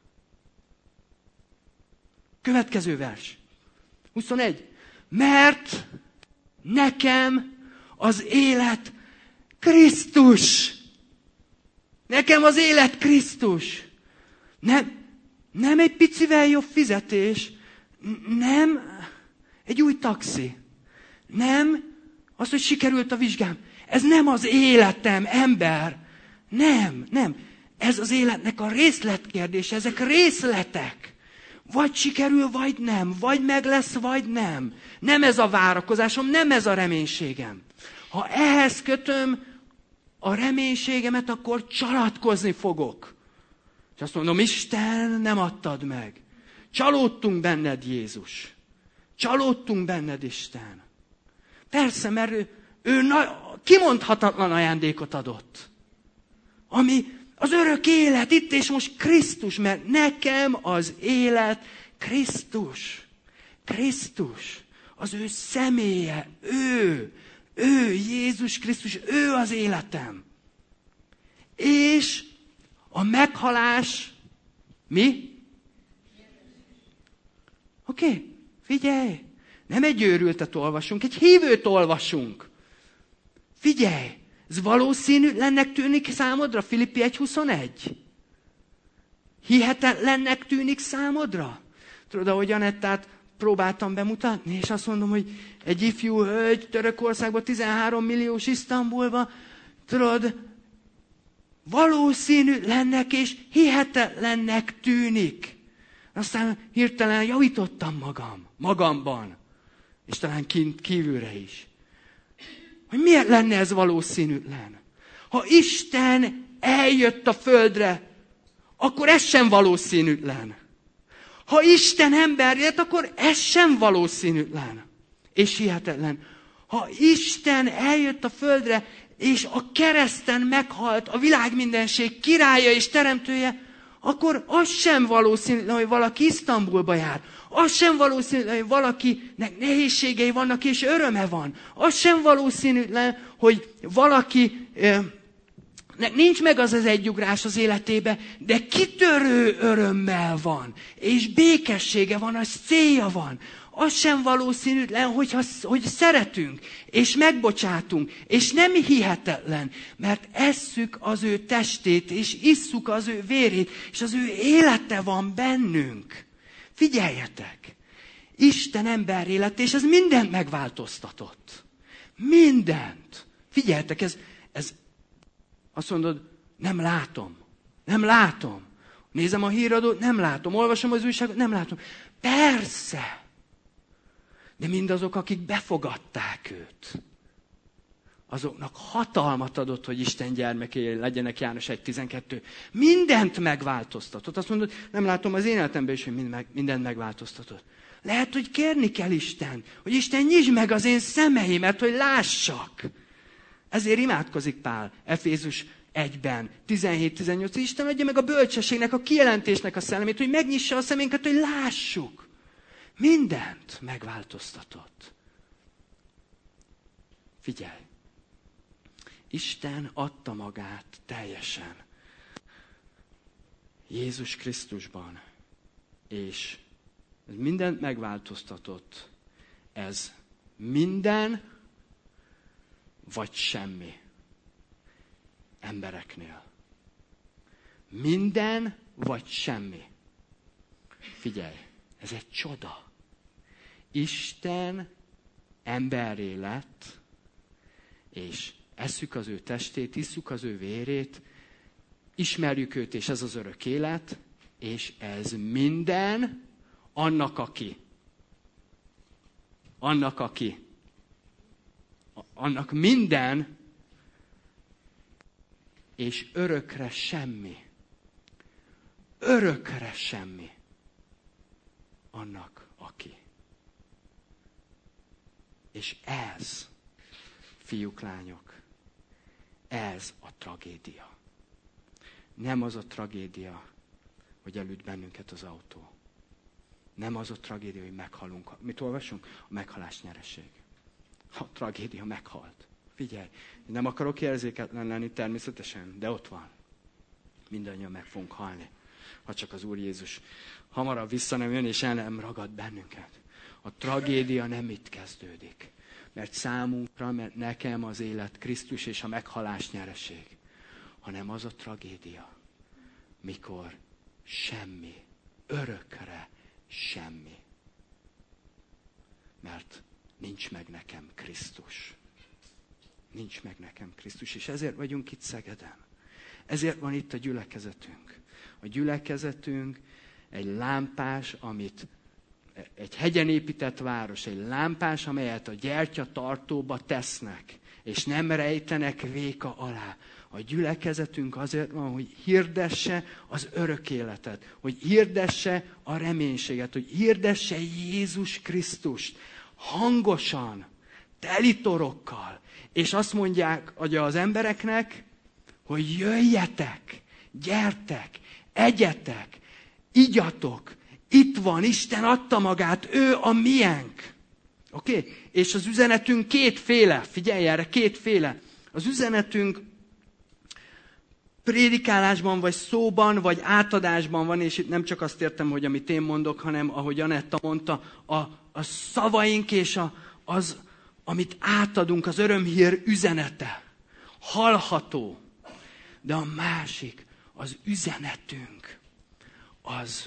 Következő vers. huszonegy. Mert nekem az élet Krisztus. Nekem az élet Krisztus. Nem, nem egy picivel jobb fizetés. Nem egy új taxi. Nem az, hogy sikerült a vizsgám. Ez nem az életem, ember. Nem, nem. Ez az életnek a részletkérdése. Ezek részletek. Vagy sikerül, vagy nem. Vagy meg lesz, vagy nem. Nem ez a várakozásom, nem ez a reménységem. Ha ehhez kötöm a reménységemet, akkor csalatkozni fogok. És azt mondom, Isten, nem adtad meg. Csalódtunk benned, Jézus. Csalódtunk benned, Isten. Persze, mert ő, ő na, kimondhatatlan ajándékot adott. Ami az örök élet, itt és most Krisztus, mert nekem az élet Krisztus. Krisztus, az ő személye, ő, ő, Jézus Krisztus, ő az életem. És a meghalás, mi? Oké, okay, figyelj, nem egy őrültet olvasunk, egy hívőt olvasunk. Figyelj, ez valószínűtlennek tűnik számodra, Filippi egy huszonegy? Hihetetlennek tűnik számodra? Tudod, ahogy Anettát próbáltam bemutatni, és azt mondom, hogy egy ifjú hölgy Törökországban, tizenhárom milliós Isztambulban, tudod, valószínűtlennek és hihetetlennek tűnik. Aztán hirtelen javítottam magam, magamban, és talán kint, kívülre is. Hogy miért lenne ez valószínűtlen? Ha Isten eljött a földre, akkor ez sem valószínűtlen. Ha Isten ember lett, akkor ez sem valószínűtlen. És hihetetlen. Ha Isten eljött a földre, és a kereszten meghalt a világ mindenség királya és teremtője, akkor az sem valószínűtlen, hogy valaki Isztambulba jár. Az sem valószínűtlen, hogy valakinek nehézségei vannak és öröme van. Az sem valószínűtlen, hogy valaki nek nincs meg az az egyugrás az életébe, de kitörő örömmel van, és békessége van, az célja van. Az sem valószínűtlen, hogyha, hogy szeretünk, és megbocsátunk, és nem hihetetlen, mert esszük az ő testét, és isszuk az ő vérét, és az ő élete van bennünk. Figyeljetek! Isten ember élet, és ez mindent megváltoztatott. Mindent. Figyeljetek, ez, ez azt mondod, nem látom. Nem látom. Nézem a híradót, nem látom. Olvasom az újságot, nem látom. Persze. De mindazok, akik befogadták őt, azoknak hatalmat adott, hogy Isten gyermeké legyenek, János egy tizenkettő. Mindent megváltoztatott. Azt mondod, nem látom az én életemben is, hogy mindent megváltoztatott. Lehet, hogy kérni kell Isten, hogy Isten nyisd meg az én szemeimet, hogy lássak. Ezért imádkozik Pál Efézus egyben, tizenhét tizennyolc. Isten adja meg a bölcsességnek, a kijelentésnek a szellemét, hogy megnyissa a szeménket, hogy lássuk. Mindent megváltoztatott. Figyelj! Isten adta magát teljesen Jézus Krisztusban, és ez mindent megváltoztatott. Ez minden vagy semmi embereknél. Minden vagy semmi. Figyelj, ez egy csoda. Isten emberré lett, és esszük az ő testét, isszuk az ő vérét, ismerjük őt, és ez az örök élet, és ez minden annak, aki. Annak, aki. Annak minden, és örökre semmi. Örökre semmi. Annak, aki. És ez, fiúk, lányok, ez a tragédia. Nem az a tragédia, hogy elüt bennünket az autó. Nem az a tragédia, hogy meghalunk. Mit olvasunk? A meghalás nyereség. A tragédia meghalt. Figyelj, nem akarok érzéketlen lenni természetesen, de ott van. Mindannyian meg fogunk halni. Ha csak az Úr Jézus hamarabb vissza nem jön, és el nem ragad bennünket. A tragédia nem itt kezdődik. Mert számunkra, mert nekem az élet Krisztus és a meghalás nyereség. Hanem az a tragédia, mikor semmi, örökre semmi. Mert nincs meg nekem Krisztus. Nincs meg nekem Krisztus, és ezért vagyunk itt Szegeden. Ezért van itt a gyülekezetünk. A gyülekezetünk egy lámpás, amit egy hegyen épített város, egy lámpás, amelyet a gyertyatartóba tesznek, és nem rejtenek véka alá. A gyülekezetünk azért van, hogy hirdesse az örök életet, hogy hirdesse a reménységet, hogy hirdesse Jézus Krisztust hangosan, telitorokkal, és azt mondják hogy az embereknek, hogy jöjjetek, gyertek, egyetek, igyatok, itt van, Isten adta magát, ő a miénk. Oké? Okay? És az üzenetünk kétféle, figyelj erre, kétféle. Az üzenetünk prédikálásban, vagy szóban, vagy átadásban van, és itt nem csak azt értem, hogy amit én mondok, hanem ahogy Anetta mondta, a, a szavaink és a, az, amit átadunk, az örömhír üzenete. Hallható. De a másik, az üzenetünk, az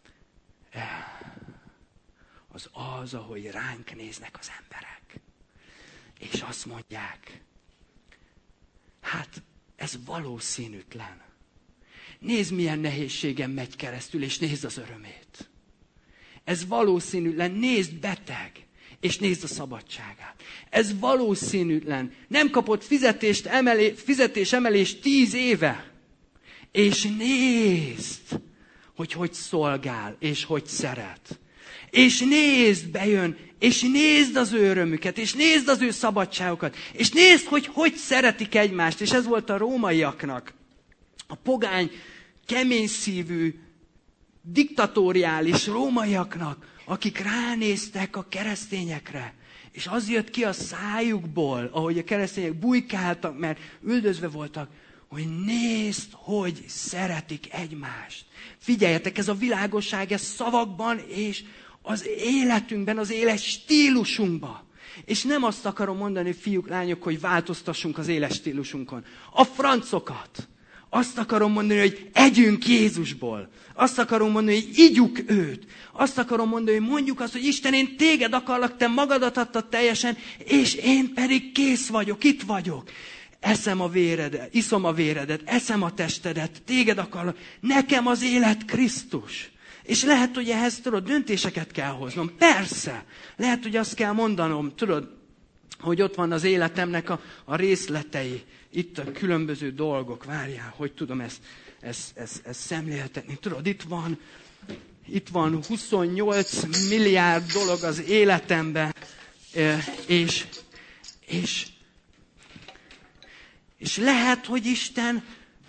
az az, ahogy ránk néznek az emberek. És azt mondják, hát ez valószínűtlen. Nézd, milyen nehézségen megy keresztül, és nézd az örömét. Ez valószínűtlen, nézd beteg, és nézd a szabadságát. Ez valószínűtlen. Nem kapott fizetést emelé, fizetésemelést tíz éve. És nézd, hogy hogy szolgál, és hogy szeret. És nézd, bejön, és nézd az ő örömüket, és nézd az ő szabadságokat, és nézd, hogy hogy szeretik egymást. És ez volt a rómaiaknak, a pogány, keményszívű, diktatóriális rómaiaknak, akik ránéztek a keresztényekre. És az jött ki a szájukból, ahogy a keresztények bujkáltak, mert üldözve voltak, hogy nézd, hogy szeretik egymást. Figyeljetek, ez a világosság, ez szavakban és az életünkben, az élet stílusunkban. És nem azt akarom mondani, fiúk, lányok, hogy változtassunk az élet stílusunkon. A francokat. Azt akarom mondani, hogy együnk Jézusból. Azt akarom mondani, hogy igyuk őt. Azt akarom mondani, hogy mondjuk azt, hogy Isten, én téged akarlak, te magadat adtad teljesen, és én pedig kész vagyok, itt vagyok. Eszem a véredet, iszom a véredet, eszem a testedet, téged akarlak. Nekem az élet Krisztus. És lehet, hogy ehhez, tudod, döntéseket kell hoznom. Persze. Lehet, hogy azt kell mondanom, tudod, hogy ott van az életemnek a, a részletei. Itt a különböző dolgok. Várjál, hogy tudom ezt, ezt, ezt, ezt szemléltetni. Tudod, itt van, itt van huszonnyolc milliárd dolog az életemben. És, és, és lehet, hogy Isten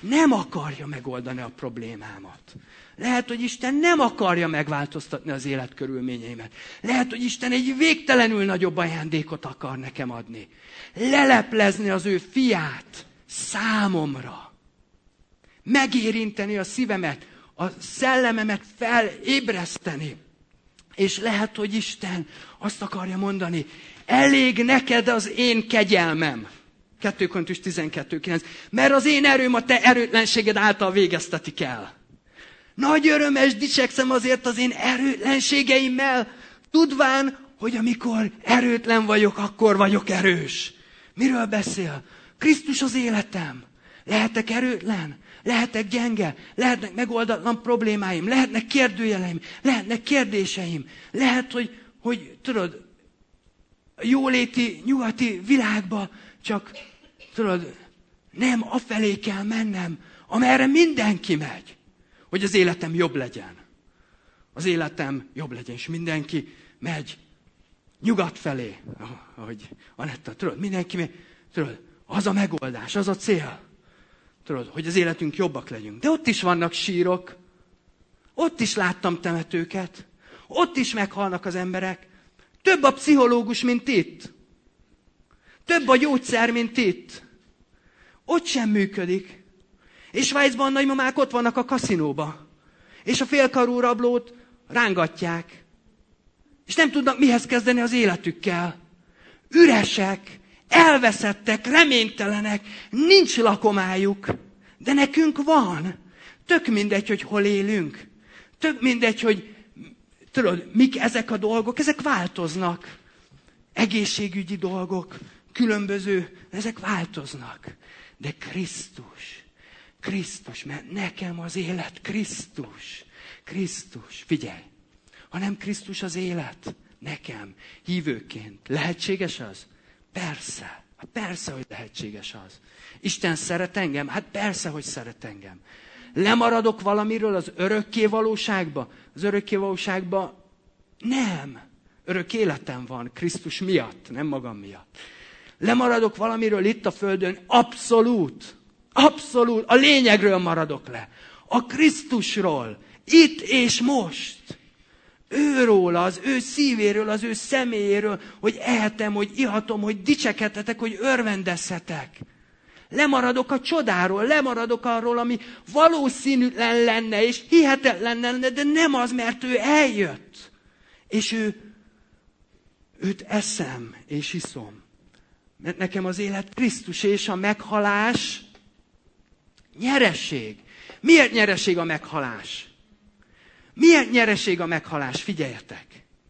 nem akarja megoldani a problémámat. Lehet, hogy Isten nem akarja megváltoztatni az életkörülményeimet. Lehet, hogy Isten egy végtelenül nagyobb ajándékot akar nekem adni. Leleplezni az ő fiát számomra. Megérinteni a szívemet, a szellememet felébreszteni. És lehet, hogy Isten azt akarja mondani, elég neked az én kegyelmem. kettő Korintus tizenkettő kilenc. Mert az én erőm a te erőtlenséged által végeztetik el. Nagy örömes dicsekszem azért az én erőtlenségeimmel, tudván, hogy amikor erőtlen vagyok, akkor vagyok erős. Miről beszél? Krisztus az életem. Lehetek erőtlen, lehetek gyenge, lehetnek megoldatlan problémáim, lehetnek kérdőjeleim, lehetnek kérdéseim. Lehet, hogy, hogy tudod, a jóléti, nyugati világba csak, tudod, nem afelé kell mennem, amerre mindenki megy, hogy az életem jobb legyen. Az életem jobb legyen, és mindenki megy nyugat felé. Ahogy Anetta, tudod, mindenki megy, tudod, az a megoldás, az a cél. Tudod, hogy az életünk jobbak legyünk. De ott is vannak sírok. Ott is láttam temetőket. Ott is meghalnak az emberek. Több a pszichológus, mint itt. Több a gyógyszer, mint itt. Ott sem működik. És Svájcban nagymamák ott vannak a kaszinóba. És a félkarú rablót rángatják. És nem tudnak mihez kezdeni az életükkel. Üresek, elveszettek, reménytelenek, nincs lakomájuk. De nekünk van. Tök mindegy, hogy hol élünk. Tök mindegy, hogy tudod, mik ezek a dolgok, ezek változnak. Egészségügyi dolgok, különböző, ezek változnak. De Krisztus, Krisztus, mert nekem az élet Krisztus. Krisztus, figyelj, ha nem Krisztus az élet, nekem, hívőként, lehetséges az? Persze, hát persze, hogy lehetséges az. Isten szeret engem? Hát persze, hogy szeret engem. Lemaradok valamiről az örökké valóságba? Az örökké valóságba nem. Örök életem van Krisztus miatt, nem magam miatt. Lemaradok valamiről itt a földön? Abszolút. Abszolút. A lényegről maradok le. A Krisztusról. Itt és most. Őról, az ő szívéről, az ő személyéről, hogy ehetem, hogy ihatom, hogy dicsekedhetek, hogy örvendezhetek. Lemaradok a csodáról, lemaradok arról, ami valószínűtlen lenne, és hihetetlen lenne, de nem az, mert ő eljött. És ő, őt eszem, és iszom. Mert nekem az élet Krisztus, és a meghalás nyereség. Miért nyereség a meghalás? Miért nyereség a meghalás? Figyeljetek!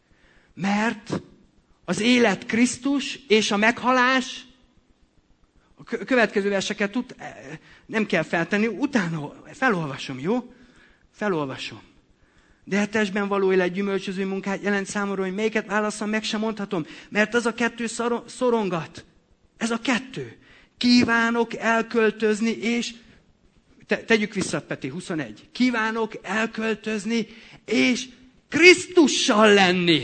Mert az élet Krisztus, és a meghalás, a következő verseket tud, nem kell feltenni, utána felolvasom, jó? Felolvasom. De a testben való élet gyümölcsöző munkát jelent számomra, hogy melyiket válasszam, meg sem mondhatom, mert az a kettő szorongat. Ez a kettő. Kívánok elköltözni, és Te, tegyük vissza, Peti, huszonegy. Kívánok elköltözni, és Krisztussal lenni.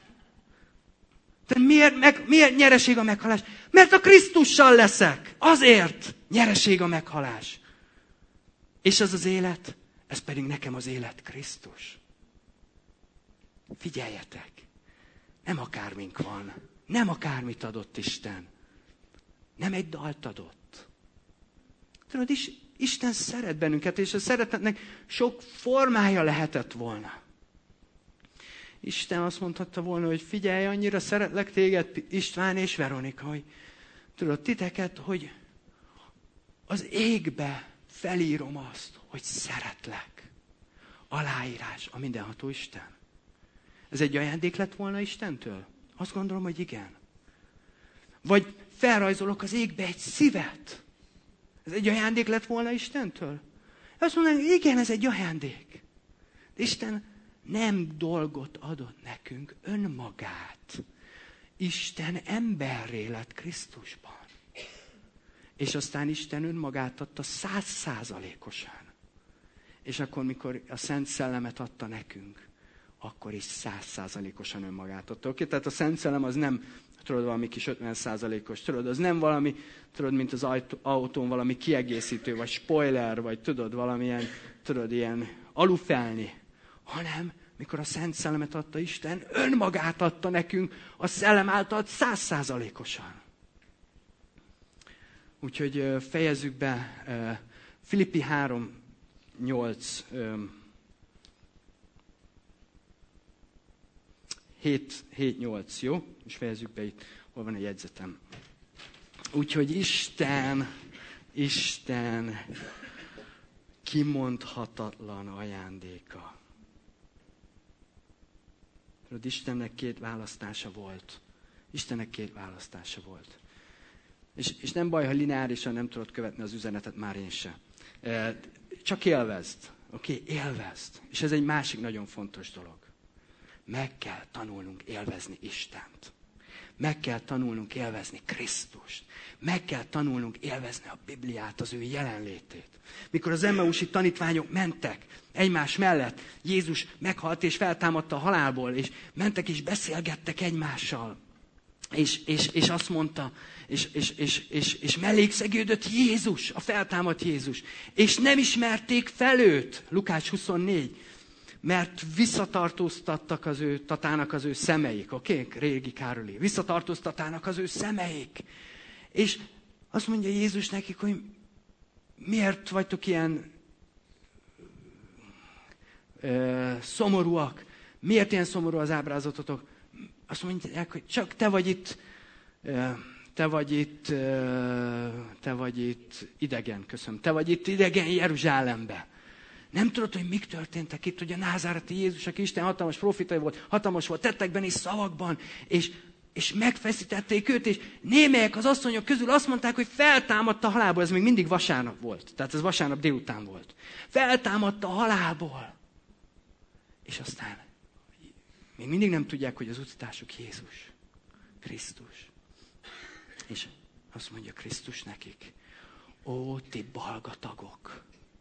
De miért, meg, miért nyereség a meghalás? Mert a Krisztussal leszek. Azért nyereség a meghalás. És az az élet, ez pedig nekem az élet Krisztus. Figyeljetek, nem akármink van. Nem akármit adott Isten. Nem egy dalt adott. Tudod is, Isten szeret bennünket, és a szeretetnek sok formája lehetett volna. Isten azt mondhatta volna, hogy figyelj, annyira szeretlek téged, István és Veronika, hogy tudod, titeket, hogy az égbe felírom azt, hogy szeretlek. Aláírás a mindenható Isten. Ez egy ajándék lett volna Istentől? Azt gondolom, hogy igen. Vagy felrajzolok az égbe egy szívet. Ez egy ajándék lett volna Istentől? Azt mondanám, hogy igen, ez egy ajándék. De Isten nem dolgot adott nekünk, önmagát. Isten emberré lett Krisztusban. És aztán Isten önmagát adta száz százalékosan. És akkor, mikor a Szent Szellemet adta nekünk, akkor is száz százalékosan önmagát adta. Oké, tehát a Szent Szellem az nem tudod, valami kis ötven százalékos, tudod, az nem valami, tudod, mint az autón valami kiegészítő, vagy spoiler, vagy tudod, valamilyen, tudod, ilyen alufelni, hanem mikor a Szent Szellemet adta Isten, önmagát adta nekünk, a Szellem által száz százalékosan. Úgyhogy fejezzük be Filippi három nyolc hét nyolc, jó? És fejezzük be itt, hol van a jegyzetem. Úgyhogy Isten, Isten kimondhatatlan ajándéka. Tudod, Istennek két választása volt. Istennek két választása volt. És, és nem baj, ha lineárisan nem tudod követni az üzenetet, már én se. Csak élvezd. Oké? Okay? Élvezd. És ez egy másik nagyon fontos dolog. Meg kell tanulnunk élvezni Istent. Meg kell tanulnunk élvezni Krisztust. Meg kell tanulnunk élvezni a Bibliát, az ő jelenlétét. Mikor az emmausi tanítványok mentek egymás mellett, Jézus meghalt és feltámadta a halálból, és mentek és beszélgettek egymással. És, és, és azt mondta, és, és, és, és, és mellékszegődött Jézus, a feltámadt Jézus. És nem ismerték fel őt, Lukács huszonnégy, mert visszatartóztattak az ő tatának az ő szemeik, oké? Okay? Régi Károli. Visszatartóztatának az ő szemeik. És azt mondja Jézus nekik, hogy miért vagytok ilyen ö, szomorúak? Miért ilyen szomorú az ábrázatotok? Azt mondják, hogy csak te vagy itt, ö, te vagy itt, ö, te vagy itt idegen, köszönöm. Te vagy itt idegen Jeruzsálembe. Nem tudod, hogy mik történtek itt, hogy a názáreti Jézus, aki Isten hatalmas profita volt, hatalmas volt tettekben és szavakban, és, és megfeszítették őt, és némelyek az asszonyok közül azt mondták, hogy feltámadt a halálból. Ez még mindig vasárnap volt. Tehát ez vasárnap délután volt. Feltámadt a halálból. És aztán még mindig nem tudják, hogy az utazásuk Jézus. Krisztus. És azt mondja Krisztus nekik, ó, ti balgatagok,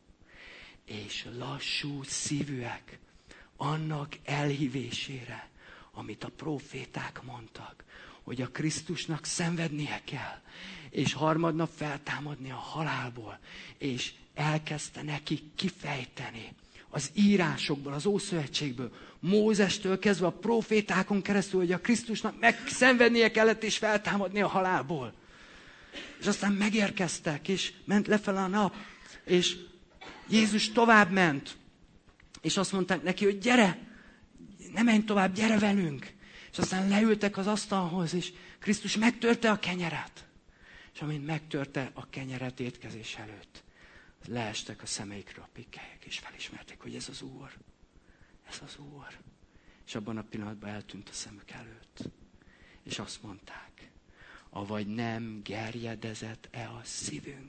és lassú szívűek annak elhívésére, amit a próféták mondtak, hogy a Krisztusnak szenvednie kell, és harmadnap feltámadni a halálból, és elkezdte nekik kifejteni az írásokból, az Ószövetségből, Mózestől kezdve a prófétákon keresztül, hogy a Krisztusnak megszenvednie kellett, és feltámadni a halálból. És aztán megérkeztek, és ment lefele a nap, és Jézus tovább ment, és azt mondták neki, hogy gyere, ne menj tovább, gyere velünk. És aztán leültek az asztalhoz, és Krisztus megtörte a kenyeret. És amint megtörte a kenyeret étkezés előtt, leestek a szemeikről a pikkelyek, és felismerték, hogy ez az Úr. Ez az Úr. És abban a pillanatban eltűnt a szemük előtt. És azt mondták, avagy nem gerjedezett-e a szívünk,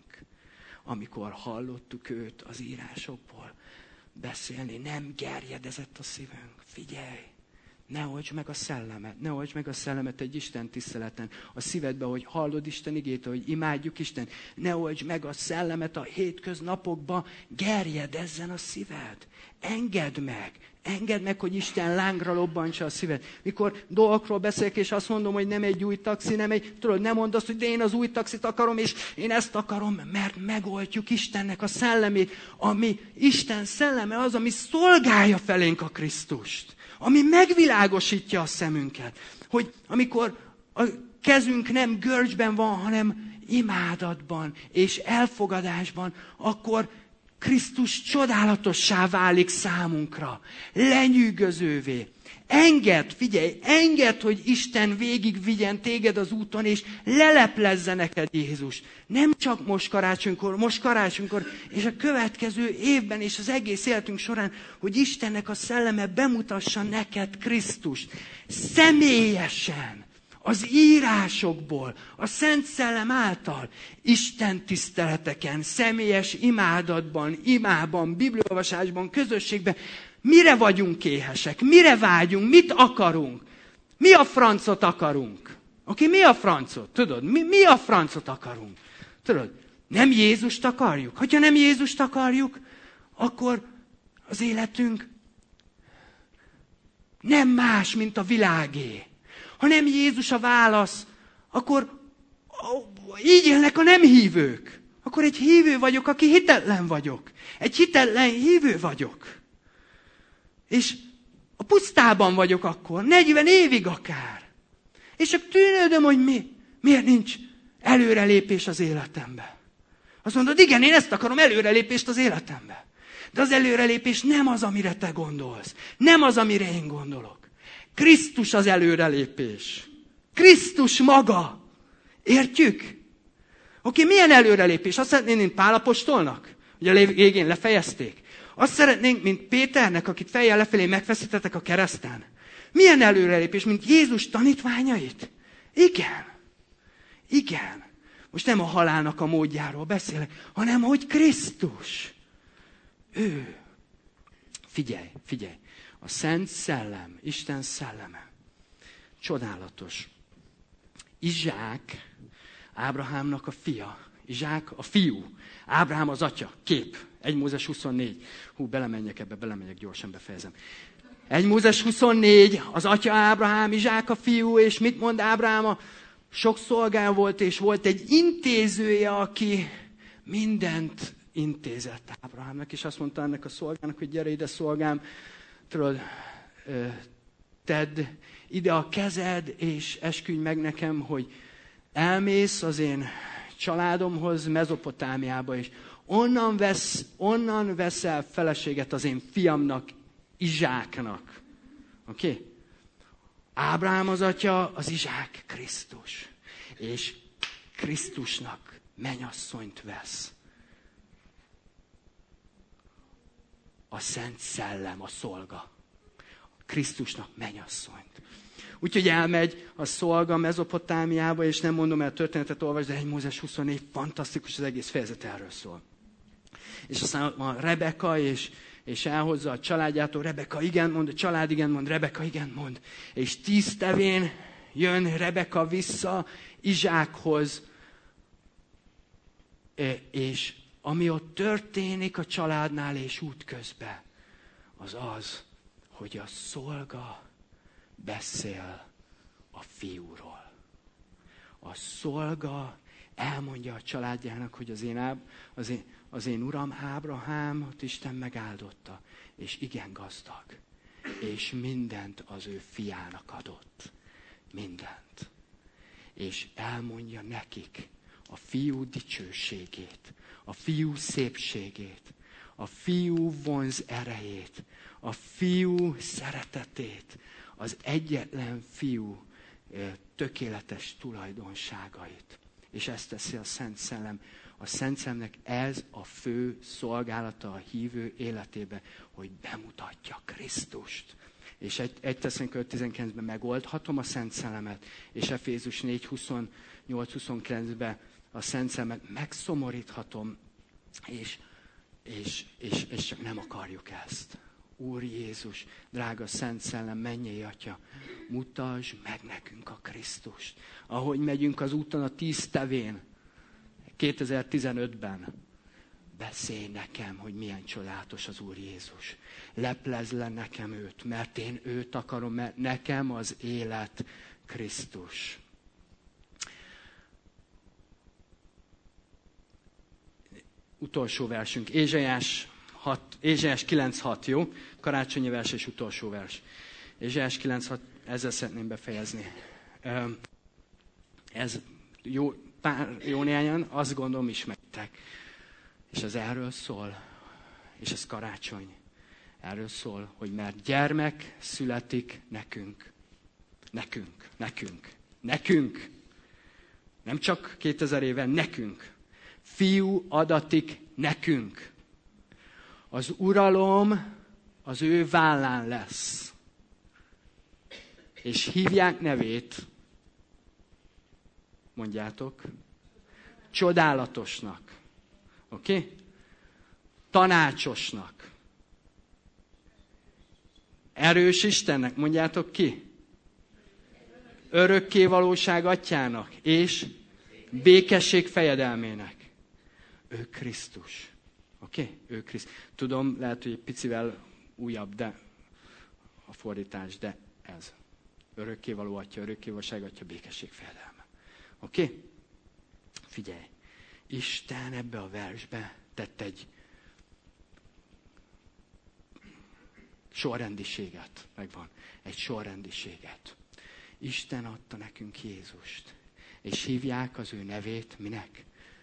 amikor hallottuk őt az írásokból beszélni, nem gerjedezett a szívünk. Figyelj, ne oltsd meg a szellemet, ne oltsd meg a szellemet egy Isten tiszteleten, a szívedbe, hogy hallod Isten igét, hogy imádjuk Isten, ne oltsd meg a szellemet a hétköznapokba, gerjedezzen a szíved. Engedd meg, engedd meg, hogy Isten lángra lobbantsa a szíved. Mikor dolgokról beszélek, és azt mondom, hogy nem egy új taxi, nem egy, tudod, nem mondd azt, hogy de én az új taxit akarom, és én ezt akarom, mert megoltjuk Istennek a szellemét, ami Isten szelleme az, ami szolgálja felénk a Krisztust, ami megvilágosítja a szemünket, hogy amikor a kezünk nem görcsben van, hanem imádatban és elfogadásban, akkor Krisztus csodálatossá válik számunkra, lenyűgözővé. Engedd, figyelj, engedd, hogy Isten végig vigyen téged az úton, és leleplezze neked Jézus. Nem csak most karácsonykor, most karácsonykor, és a következő évben, és az egész életünk során, hogy Istennek a szelleme bemutassa neked Krisztust. Személyesen, az írásokból, a Szent Szellem által, Isten tiszteleteken, személyes imádatban, imában, bibliaolvasásban, közösségben. Mire vagyunk éhesek? Mire vágyunk? Mit akarunk? Mi a francot akarunk? Oké, okay, mi a francot? Tudod, mi, mi a francot akarunk? Tudod, nem Jézust akarjuk? Ha nem Jézust akarjuk, akkor az életünk nem más, mint a világé. Ha nem Jézus a válasz, akkor így élnek a nem hívők. Akkor egy hívő vagyok, aki hitetlen vagyok. Egy hitetlen hívő vagyok. És a pusztában vagyok akkor, negyven évig akár. És csak tűnődöm, hogy mi, miért nincs előrelépés az életemben. Azt mondod, igen, én ezt akarom, előrelépést az életemben. De az előrelépés nem az, amire te gondolsz. Nem az, amire én gondolok. Krisztus az előrelépés. Krisztus maga. Értjük? Oké, milyen előrelépés? Azt szeretnénk, mint Pál apostolnak? Ugye a végén lefejezték. Azt szeretnénk, mint Péternek, akit fejjel lefelé megfeszítettek a kereszten. Milyen előrelépés, mint Jézus tanítványait? Igen. Igen. Most nem a halálnak a módjáról beszélek, hanem hogy Krisztus. Ő. Figyelj, figyelj. A Szent Szellem, Isten szelleme. Csodálatos. Izsák, Ábrahámnak a fia. Izsák a fiú. Ábrahám az atya. Kép. egy Mózes huszonnégy. Hú, belemenjek ebbe, belemegyek, gyorsan befejezem. egy Mózes huszonnégy, az atya Ábrahám, Izsák a fiú, és mit mond Ábrahám? Sok szolgál volt, és volt egy intézője, aki mindent intézett Ábrahámnak, és azt mondta ennek a szolgának, hogy gyere ide, szolgám, tudod, tedd ide a kezed, és esküdj meg nekem, hogy elmész az én családomhoz, Mezopotámiába, és onnan, vesz, onnan veszel feleséget az én fiamnak, Izsáknak. Oké? Okay? Ábrahám az atya, az Izsák Krisztus. És Krisztusnak mennyasszonyt vesz. A Szent Szellem, a szolga. Krisztusnak mennyasszonyt. Úgyhogy elmegy a szolga Mezopotámiába, és nem mondom el a történetet, olvasd, de egy Mózes huszonnégy, fantasztikus, az egész fejezet erről szól. És aztán a Rebeka, és, és elhozza a családjától, Rebeka igen mond, a család igen mond, Rebeka igen mond. És tíz tevén jön Rebeka vissza Izsákhoz, és ami ott történik a családnál és útközben, az az, hogy a szolga beszél a fiúról. A szolga elmondja a családjának, hogy az én, az én, az én uram Ábrahámot Isten megáldotta, és igen gazdag, és mindent az ő fiának adott. Mindent. És elmondja nekik a fiú dicsőségét, a fiú szépségét, a fiú vonz erejét, a fiú szeretetét, az egyetlen fiú tökéletes tulajdonságait. És ezt teszi a Szent Szellem. A Szent Szellemnek ez a fő szolgálata a hívő életébe, hogy bemutatja Krisztust. És egy Tesszalonika öt tizenkilencben megoldhatom a Szent Szellemet, és Efézus négy huszonnyolc huszonkilencben a Szent Szellemet megszomoríthatom, és, és, és, és csak nem akarjuk ezt. Úr Jézus, drága Szent Szellem, mennyei Atya, mutasd meg nekünk a Krisztust. Ahogy megyünk az úton a tíz tevén, kétezer-tizenötben, beszélj nekem, hogy milyen csodálatos az Úr Jézus. Leplezd le nekem őt, mert én őt akarom, mert nekem az élet Krisztus. Utolsó versünk, Ézsaiás Ézsaiás kilenc hat, jó? Karácsonyi vers és utolsó vers. Ézsaiás kilenc hat, ezzel szeretném befejezni. Ez jó, pár, jó néhányan, azt gondolom ismertek. És ez erről szól, és ez karácsony. Erről szól, hogy mert gyermek születik nekünk. Nekünk, nekünk, nekünk. Nem csak kétezer éve, nekünk. Fiú adatik nekünk. Az uralom az ő vállán lesz. És hívják nevét, mondjátok, csodálatosnak. Oké? Okay? Tanácsosnak. Erős Istennek, mondjátok ki? Örökké valóság atyának, és békesség fejedelmének. Ő Krisztus. Oké? Okay? Ő Krisztus. Tudom, lehet, hogy egy picivel újabb, de a fordítás, de ez. Örökkévaló Atya, örökkévalóság Atya, békesség, fejedelme. Oké? Okay? Figyelj! Isten ebbe a versbe tett egy sorrendiséget. Megvan. Egy sorrendiséget. Isten adta nekünk Jézust. És hívják az ő nevét minek?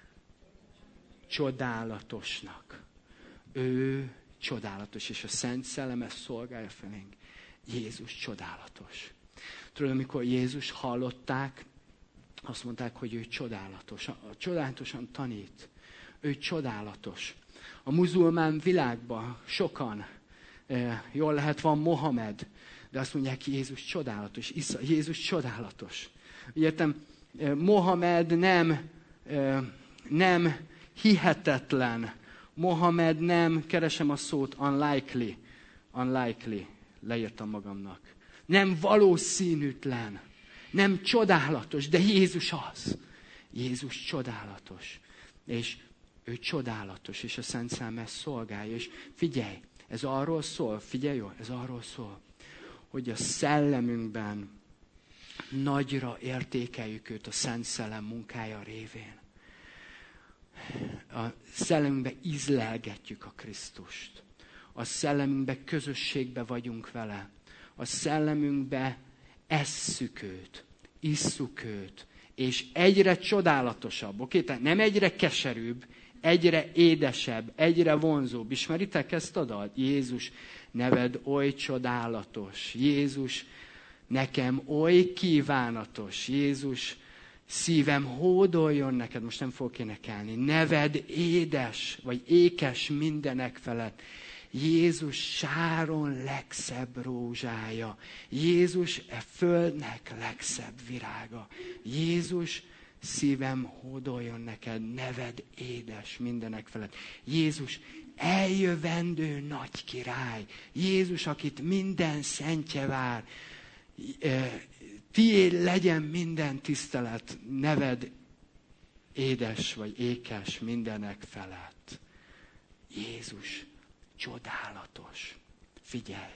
Csodálatosnak. Ő csodálatos, és a Szent Szellem ezt szolgálja felénk. Jézus csodálatos. Tudod, amikor Jézus hallották, azt mondták, hogy ő csodálatos. Csodálatosan tanít. Ő csodálatos. A muzulmán világban sokan, eh, jól lehet, van Mohamed, de azt mondják, Jézus csodálatos. Isza, Jézus csodálatos. Értem, eh, Mohamed nem, eh, nem hihetetlen. Mohamed nem, keresem a szót, unlikely. Unlikely. Leírtam magamnak. Nem valószínűtlen. Nem csodálatos, de Jézus az. Jézus csodálatos. És ő csodálatos, és a Szent Szellem ezt szolgálja. És figyelj, ez arról szól, figyelj jó, ez arról szól, hogy a szellemünkben nagyra értékeljük őt a Szent Szellem munkája révén. A szellemünkben ízlelgetjük a Krisztust. A szellemünkben közösségbe vagyunk vele. A szellemünkben esszük őt, isszuk őt, és egyre csodálatosabb, oké? Tehát nem egyre keserűbb, egyre édesebb, egyre vonzóbb. Ismeritek ezt a dalt? Jézus, neved oly csodálatos. Jézus, nekem oly kívánatos. Jézus, szívem hódoljon neked. Most nem fogok énekelni. Neved édes, vagy ékes mindenek felett. Jézus sáron legszebb rózsája. Jézus e földnek legszebb virága. Jézus, szívem hódoljon neked, neved édes mindenek felett. Jézus, eljövendő nagy király. Jézus, akit minden szentje vár. Tiéd legyen minden tisztelet, neved édes vagy ékes mindenek felett. Jézus, csodálatos. Figyelj!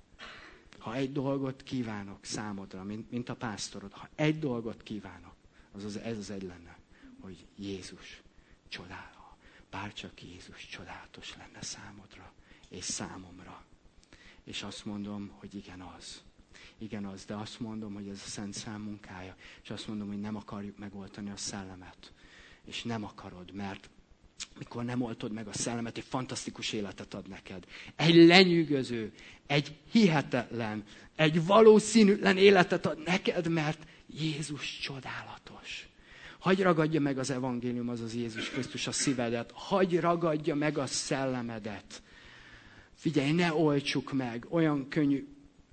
Ha egy dolgot kívánok számodra, mint, mint a pásztorod, ha egy dolgot kívánok, az az, ez az egy lenne, hogy Jézus csodálja. Bárcsak Jézus csodálatos lenne számodra, és számomra. És azt mondom, hogy igen az. Igen az, de azt mondom, hogy ez a Szent Szellem munkája. És azt mondom, hogy nem akarjuk megoltani a szellemet. És nem akarod, mert mikor nem oltod meg a szellemet, egy fantasztikus életet ad neked. Egy lenyűgöző, egy hihetetlen, egy valószínűtlen életet ad neked, mert Jézus csodálatos. Hagy ragadja meg az evangélium, azaz Jézus Krisztus a szívedet. Hagy ragadja meg a szellemedet. Figyelj, ne oltsuk meg, olyan könnyű.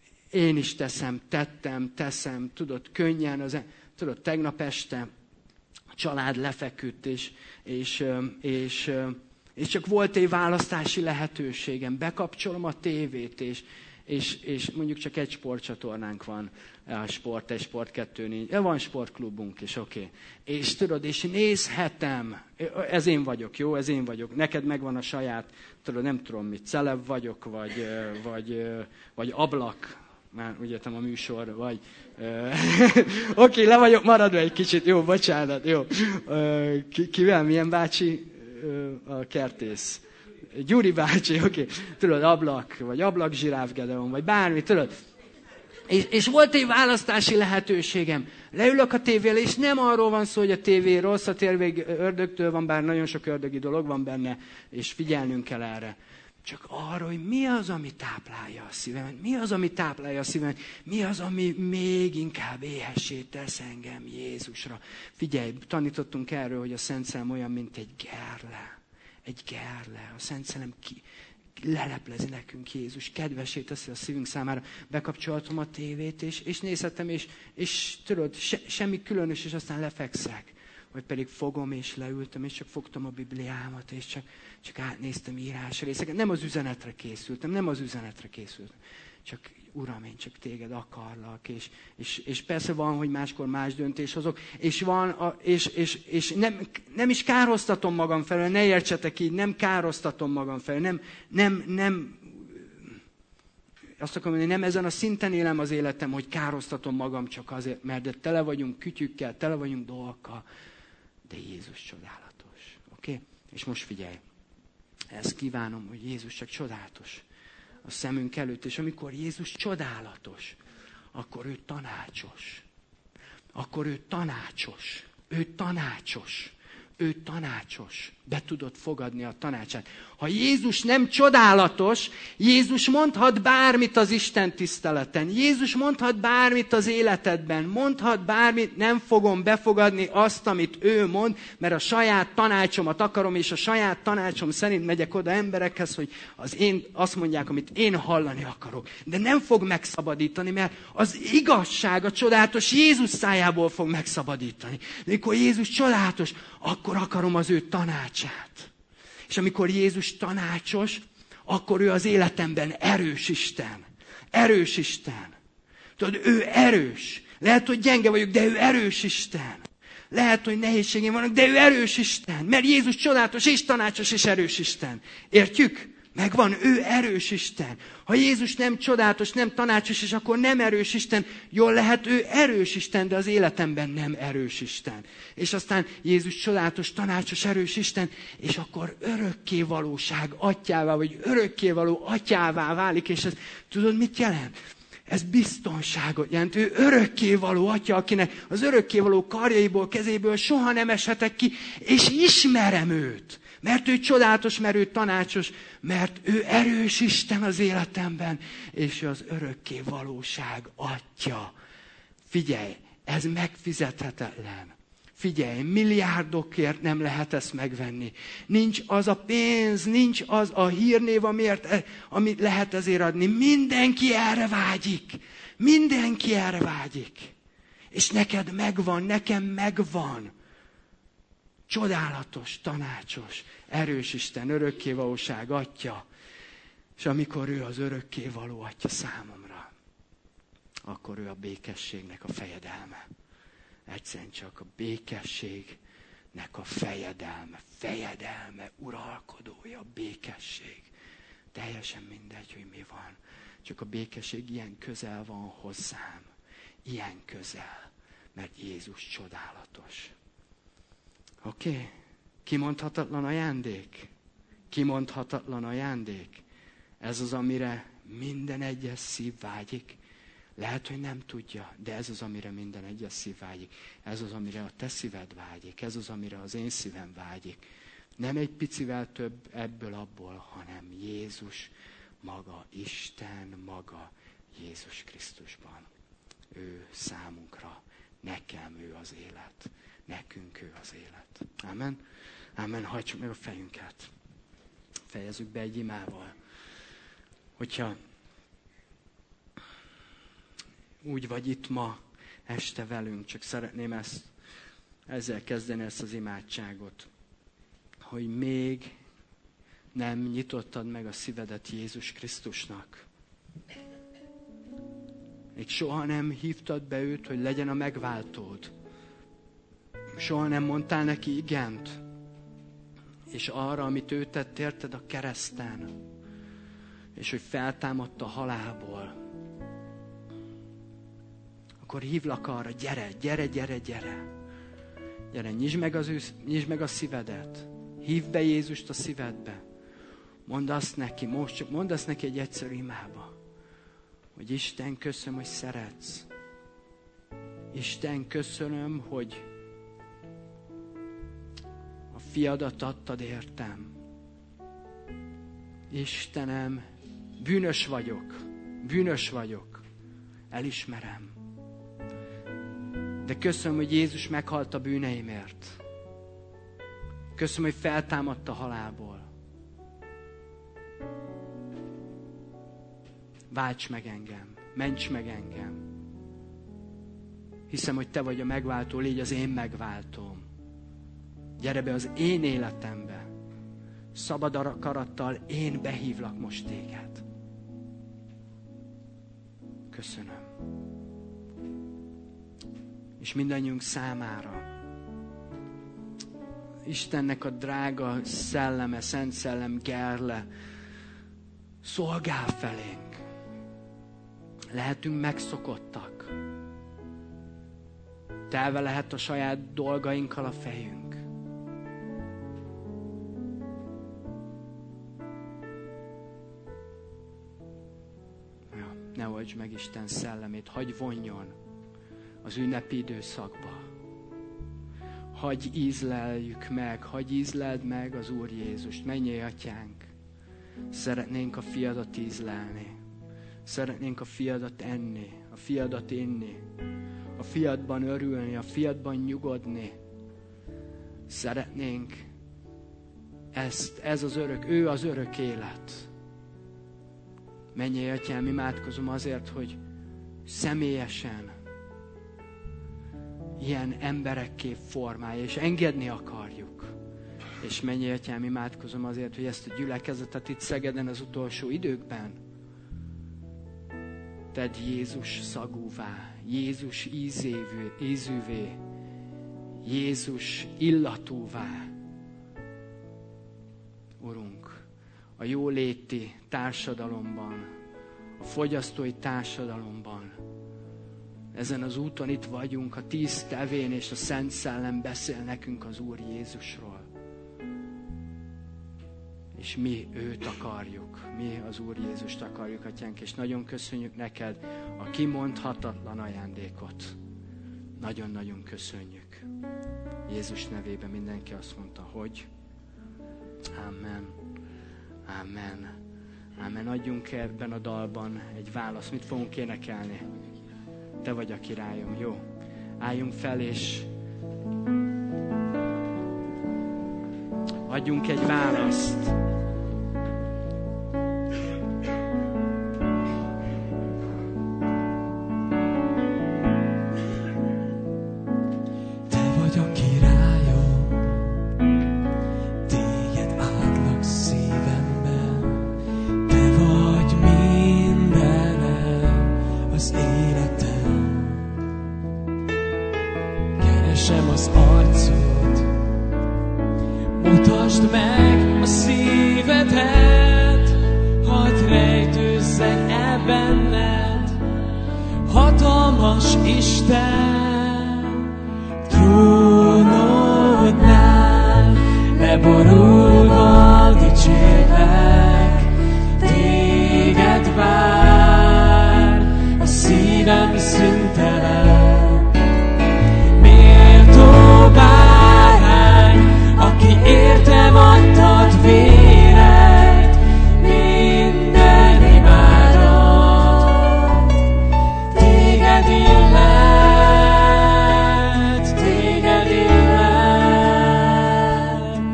Én is teszem, tettem, teszem, tudod, könnyen, az, tudod, tegnap este a család lefeküdt, és, és, és, és csak volt egy választási lehetőségem. Bekapcsolom a tévét, és, és, és mondjuk csak egy sportcsatornánk van, a Sport egy, Sport kettő, négy, van sportklubunk is, oké. Okay. És tudod, és nézhetem, ez én vagyok, jó, ez én vagyok, neked megvan a saját, tudod, nem tudom mit, celeb vagyok, vagy, vagy, vagy ablak, már úgy értem a műsor, vagy... Oké, okay, le vagyok maradva egy kicsit, jó, bocsánat, jó. Ki, kivel, milyen bácsi? A kertész. Gyuri bácsi, oké. Okay. Tudod, ablak, vagy ablak zsiráf Gedeon, vagy bármi, tudod. És, és volt egy választási lehetőségem. Leülök a tévére, és nem arról van szó, hogy a tévé rossz, a tévé ördögtől van, bár nagyon sok ördögi dolog van benne, és figyelnünk kell erre. Csak arra, hogy mi az, ami táplálja a szívemet, mi az, ami táplálja a szívemet, mi az, ami még inkább éhessé tesz engem Jézusra. Figyelj, tanítottunk erről, hogy a Szent Szellem olyan, mint egy gerle. Egy gerle. A Szent Szellem ki, leleplezi nekünk Jézus, kedvessé teszi a szívünk számára. Bekapcsoltam a tévét, és, és nézhetem, és, és tudod, se, semmi különös, és aztán lefekszek. Vagy pedig fogom, és leültem, és csak fogtam a Bibliámat, és csak, csak átnéztem írásrészeket. Nem az üzenetre készültem, nem az üzenetre készültem. Csak, Uram, én csak téged akarlak, és, és, és persze van, hogy máskor más döntés hozok, és, van a, és, és, és nem, nem is károztatom magam felől, ne értsetek így, nem károztatom magam felől, nem, nem, nem, azt akarom mondani, nem ezen a szinten élem az életem, hogy károsztatom magam csak azért, mert de tele vagyunk kütyükkel, tele vagyunk dolgokkal, de Jézus csodálatos. Oké? Okay? És most figyelj, ezt kívánom, hogy Jézus csak csodálatos a szemünk előtt, és amikor Jézus csodálatos, akkor ő tanácsos. Akkor ő tanácsos. Ő tanácsos. Ő tanácsos. Be tudod fogadni a tanácsát. Ha Jézus nem csodálatos, Jézus mondhat bármit az Isten tiszteleten. Jézus mondhat bármit az életedben. Mondhat bármit, nem fogom befogadni azt, amit ő mond, mert a saját tanácsomat akarom, és a saját tanácsom szerint megyek oda emberekhez, hogy az én, azt mondják, amit én hallani akarok. De nem fog megszabadítani, mert az igazság, a csodálatos Jézus szájából fog megszabadítani. De amikor Jézus csodálatos, akkor akarom az ő tanácsát. És amikor Jézus tanácsos, akkor ő az életemben erős Isten. Erős Isten. Tudod, ő erős. Lehet, hogy gyenge vagyok, de ő erős Isten. Lehet, hogy nehézségem vannak, de ő erős Isten. Mert Jézus csodálatos és tanácsos és erős Isten. Értjük? Megvan, ő erős Isten. Ha Jézus nem csodálatos, nem tanácsos, és akkor nem erős Isten, jól lehet, ő erős Isten, de az életemben nem erős Isten. És aztán Jézus csodálatos, tanácsos, erős Isten, és akkor örökkévalóság atyává, vagy örökkévaló atyává válik, és ez tudod, mit jelent? Ez biztonságot jelent. Ő örökkévaló atya, akinek az örökkévaló karjaiból, kezéből soha nem eshetek ki, és ismerem őt. Mert ő csodálatos, mert ő tanácsos, mert ő erős Isten az életemben, és ő az örökké valóság atya. Figyelj, ez megfizethetetlen. Figyelj, milliárdokért nem lehet ezt megvenni. Nincs az a pénz, nincs az a hírnév, amiért, amit lehet ezért adni. Mindenki erre vágyik. Mindenki erre vágyik. És neked megvan, nekem megvan. Csodálatos, tanácsos, erős Isten, örökkévalóság atya. És amikor ő az örökkévaló atya számomra, akkor ő a békességnek a fejedelme. Egyszerűen csak a békességnek a fejedelme. Fejedelme, uralkodója, békesség. Teljesen mindegy, hogy mi van. Csak a békesség ilyen közel van hozzám. Ilyen közel, mert Jézus csodálatos. Oké? Okay. Kimondhatatlan ajándék? Kimondhatatlan ajándék? Ez az, amire minden egyes szív vágyik. Lehet, hogy nem tudja, de ez az, amire minden egyes szív vágyik. Ez az, amire a te szíved vágyik. Ez az, amire az én szívem vágyik. Nem egy picivel több ebből, abból, hanem Jézus maga, Isten maga Jézus Krisztusban. Ő számunkra, nekem ő az élet. Nekünk ő az élet. Amen? Amen. Hajtsuk meg a fejünket. Fejezzük be egy imával. Hogyha úgy vagy itt ma este velünk, csak szeretném ezt, ezzel kezdeni ezt az imádságot, hogy még nem nyitottad meg a szívedet Jézus Krisztusnak. Még soha nem hívtad be őt, hogy legyen a megváltód. Soha nem mondtál neki igent. És arra, amit ő tett, érted a kereszten. És hogy feltámadt a halálból. Akkor hívlak arra, gyere, gyere, gyere, gyere. Gyere, nyisd meg, az ő, nyisd meg a szívedet. Hívd be Jézust a szívedbe. Mondd azt neki, most csak mondd azt neki egy egyszerű imába. Hogy Isten, köszönöm, hogy szeretsz. Isten, köszönöm, hogy a fiadat adtad értem. Istenem, bűnös vagyok. Bűnös vagyok. Elismerem. De köszönöm, hogy Jézus meghalt a bűneimért. Köszönöm, hogy feltámadt a halálból. Válts meg engem. Ments meg engem. Hiszem, hogy te vagy a megváltó, légy az én megváltóm. Gyere be az én életembe. Szabad akarattal én behívlak most téged. Köszönöm. És mindannyiunk számára Istennek a drága szelleme, Szent Szellem gerle szolgál felénk. Lehetünk megszokottak. Telve lehet a saját dolgainkkal a fejünk. Ja, ne oltsd meg Isten szellemét, hagyj vonjon az ünnepi időszakba. Hagyj ízleljük meg, hagyj ízleld meg az Úr Jézust. Mennyei Atyánk, szeretnénk a fiadat ízlelni. Szeretnénk a fiadat enni, a fiadat inni, a fiadban örülni, a fiadban nyugodni. Szeretnénk ezt, ez az örök, ő az örök élet. Mennyei Atyám, imádkozom azért, hogy személyesen ilyen emberekké formálja, és engedni akarjuk. És mennyei Atyám, imádkozom azért, hogy ezt a gyülekezetet itt Szegeden az utolsó időkben tedd Jézus szagúvá, Jézus ízévű, ízűvé, Jézus illatúvá. Urunk, a jóléti társadalomban, a fogyasztói társadalomban, ezen az úton itt vagyunk, a tíz tevén és a Szent Szellem beszél nekünk az Úr Jézusról. És mi őt akarjuk, mi az Úr Jézust akarjuk, Atyánk, és nagyon köszönjük neked a kimondhatatlan ajándékot. Nagyon-nagyon köszönjük. Jézus nevében mindenki azt mondta, hogy Amen. Amen. Amen. Adjunk ebben a dalban egy választ. Mit fogunk énekelni? Te vagy a királyom. Jó. Álljunk fel, és adjunk egy választ. Te vagy a királyom, téged átlak szívemben. Te vagy mindenem az életem. Keresem az arcod, mutasd meg a szívedet, hadd rejtőzzek el benned, hatalmas Isten, trónodnál leborulva dicsérlek, téged vár a szívem szüntelen. Méltó bárány, aki értem adtad véred, minden imádat téged illet, téged illet.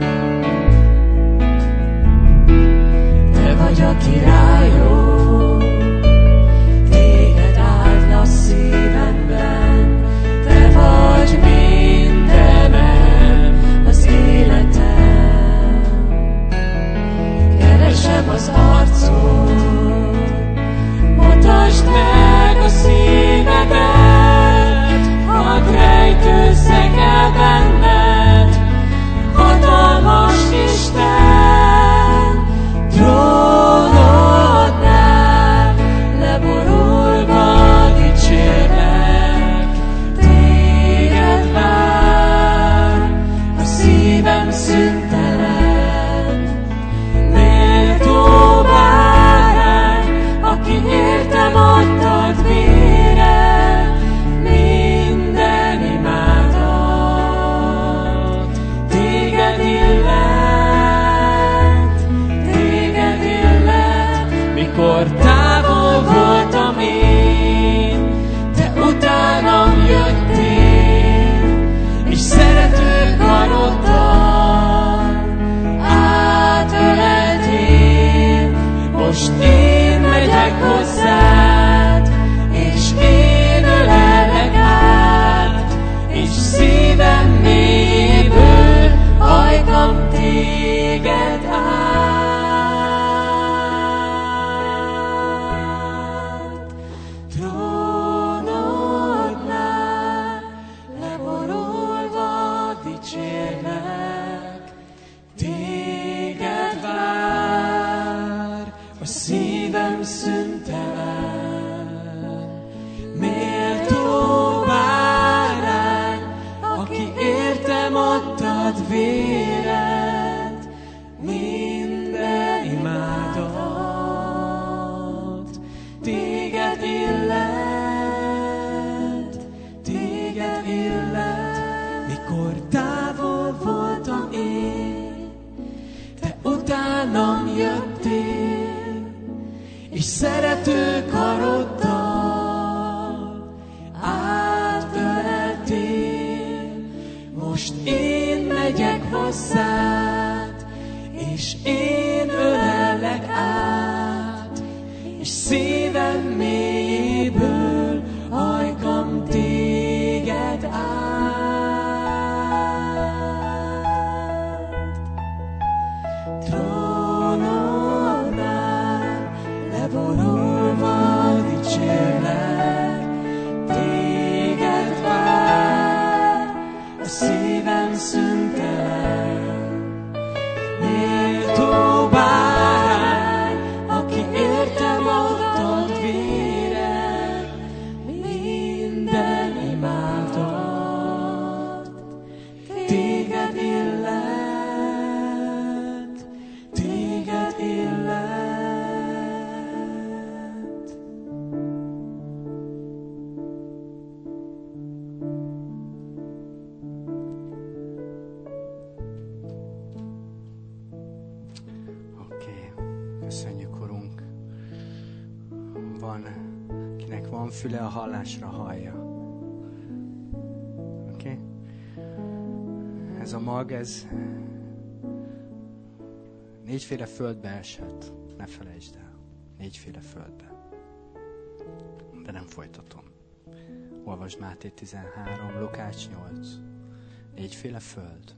Te vagy a királyom, téged áldlak szívemben, te vagy mindenem az életem. Keresem az arcod, mutasd meg a szívedet, hadd rejtőzzek el benned, hatalmas Isten, trónodnál leborulva dicsérlek, téged vár a szívem szüntelen. Méltó bárány, aki értem adtad vére, minden imádat téged illet, téged illet. Mikor távol voltam én, te utánam jöttél, és szerető karoddal átöleltél. Most én megyek hozzád, és én ölellek át, és szívem mélyéből hajtam téged át. Trónodnál leborulva dicsérlek, téged vár a szívem szüntelen. véred, minden imádat. Téged illet, téged illet, mikor távol voltam én, te utánam jöttél, és szerető karoddal átöleltél. Most én megyek hozzád, és én ölellek át, és szívem mélyéből hajkam téged át. Trónodnál leborulva dicsérlek, téged vár a szívem szüntelen. Méltó bárány, aki értem adtad véred, minden imádat. Téged illet, téged illet. Oké, köszönjük, Urunk. Van, kinek van füle, a hallásra hallja. Oké? Ez a mag, ez négyféle földbe esett. Ne felejtsd el. Négyféle földbe. De nem folytatom. Olvasd Máté tizenhárom, Lukács nyolc. Négyféle föld.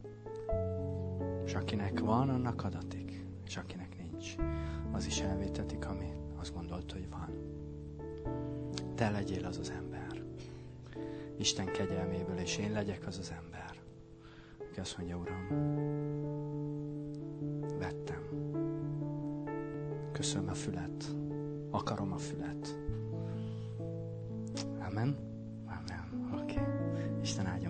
És akinek van, annak adatik. És akinek nincs, az is elvétetik, ami azt gondolt, hogy van. Te legyél az az ember. Isten kegyelméből, és én legyek az az ember, aki azt mondja, Uram, vettem. Köszönöm a fület. Akarom a fület. Amen? Amen. Oké. Okay. Isten áldja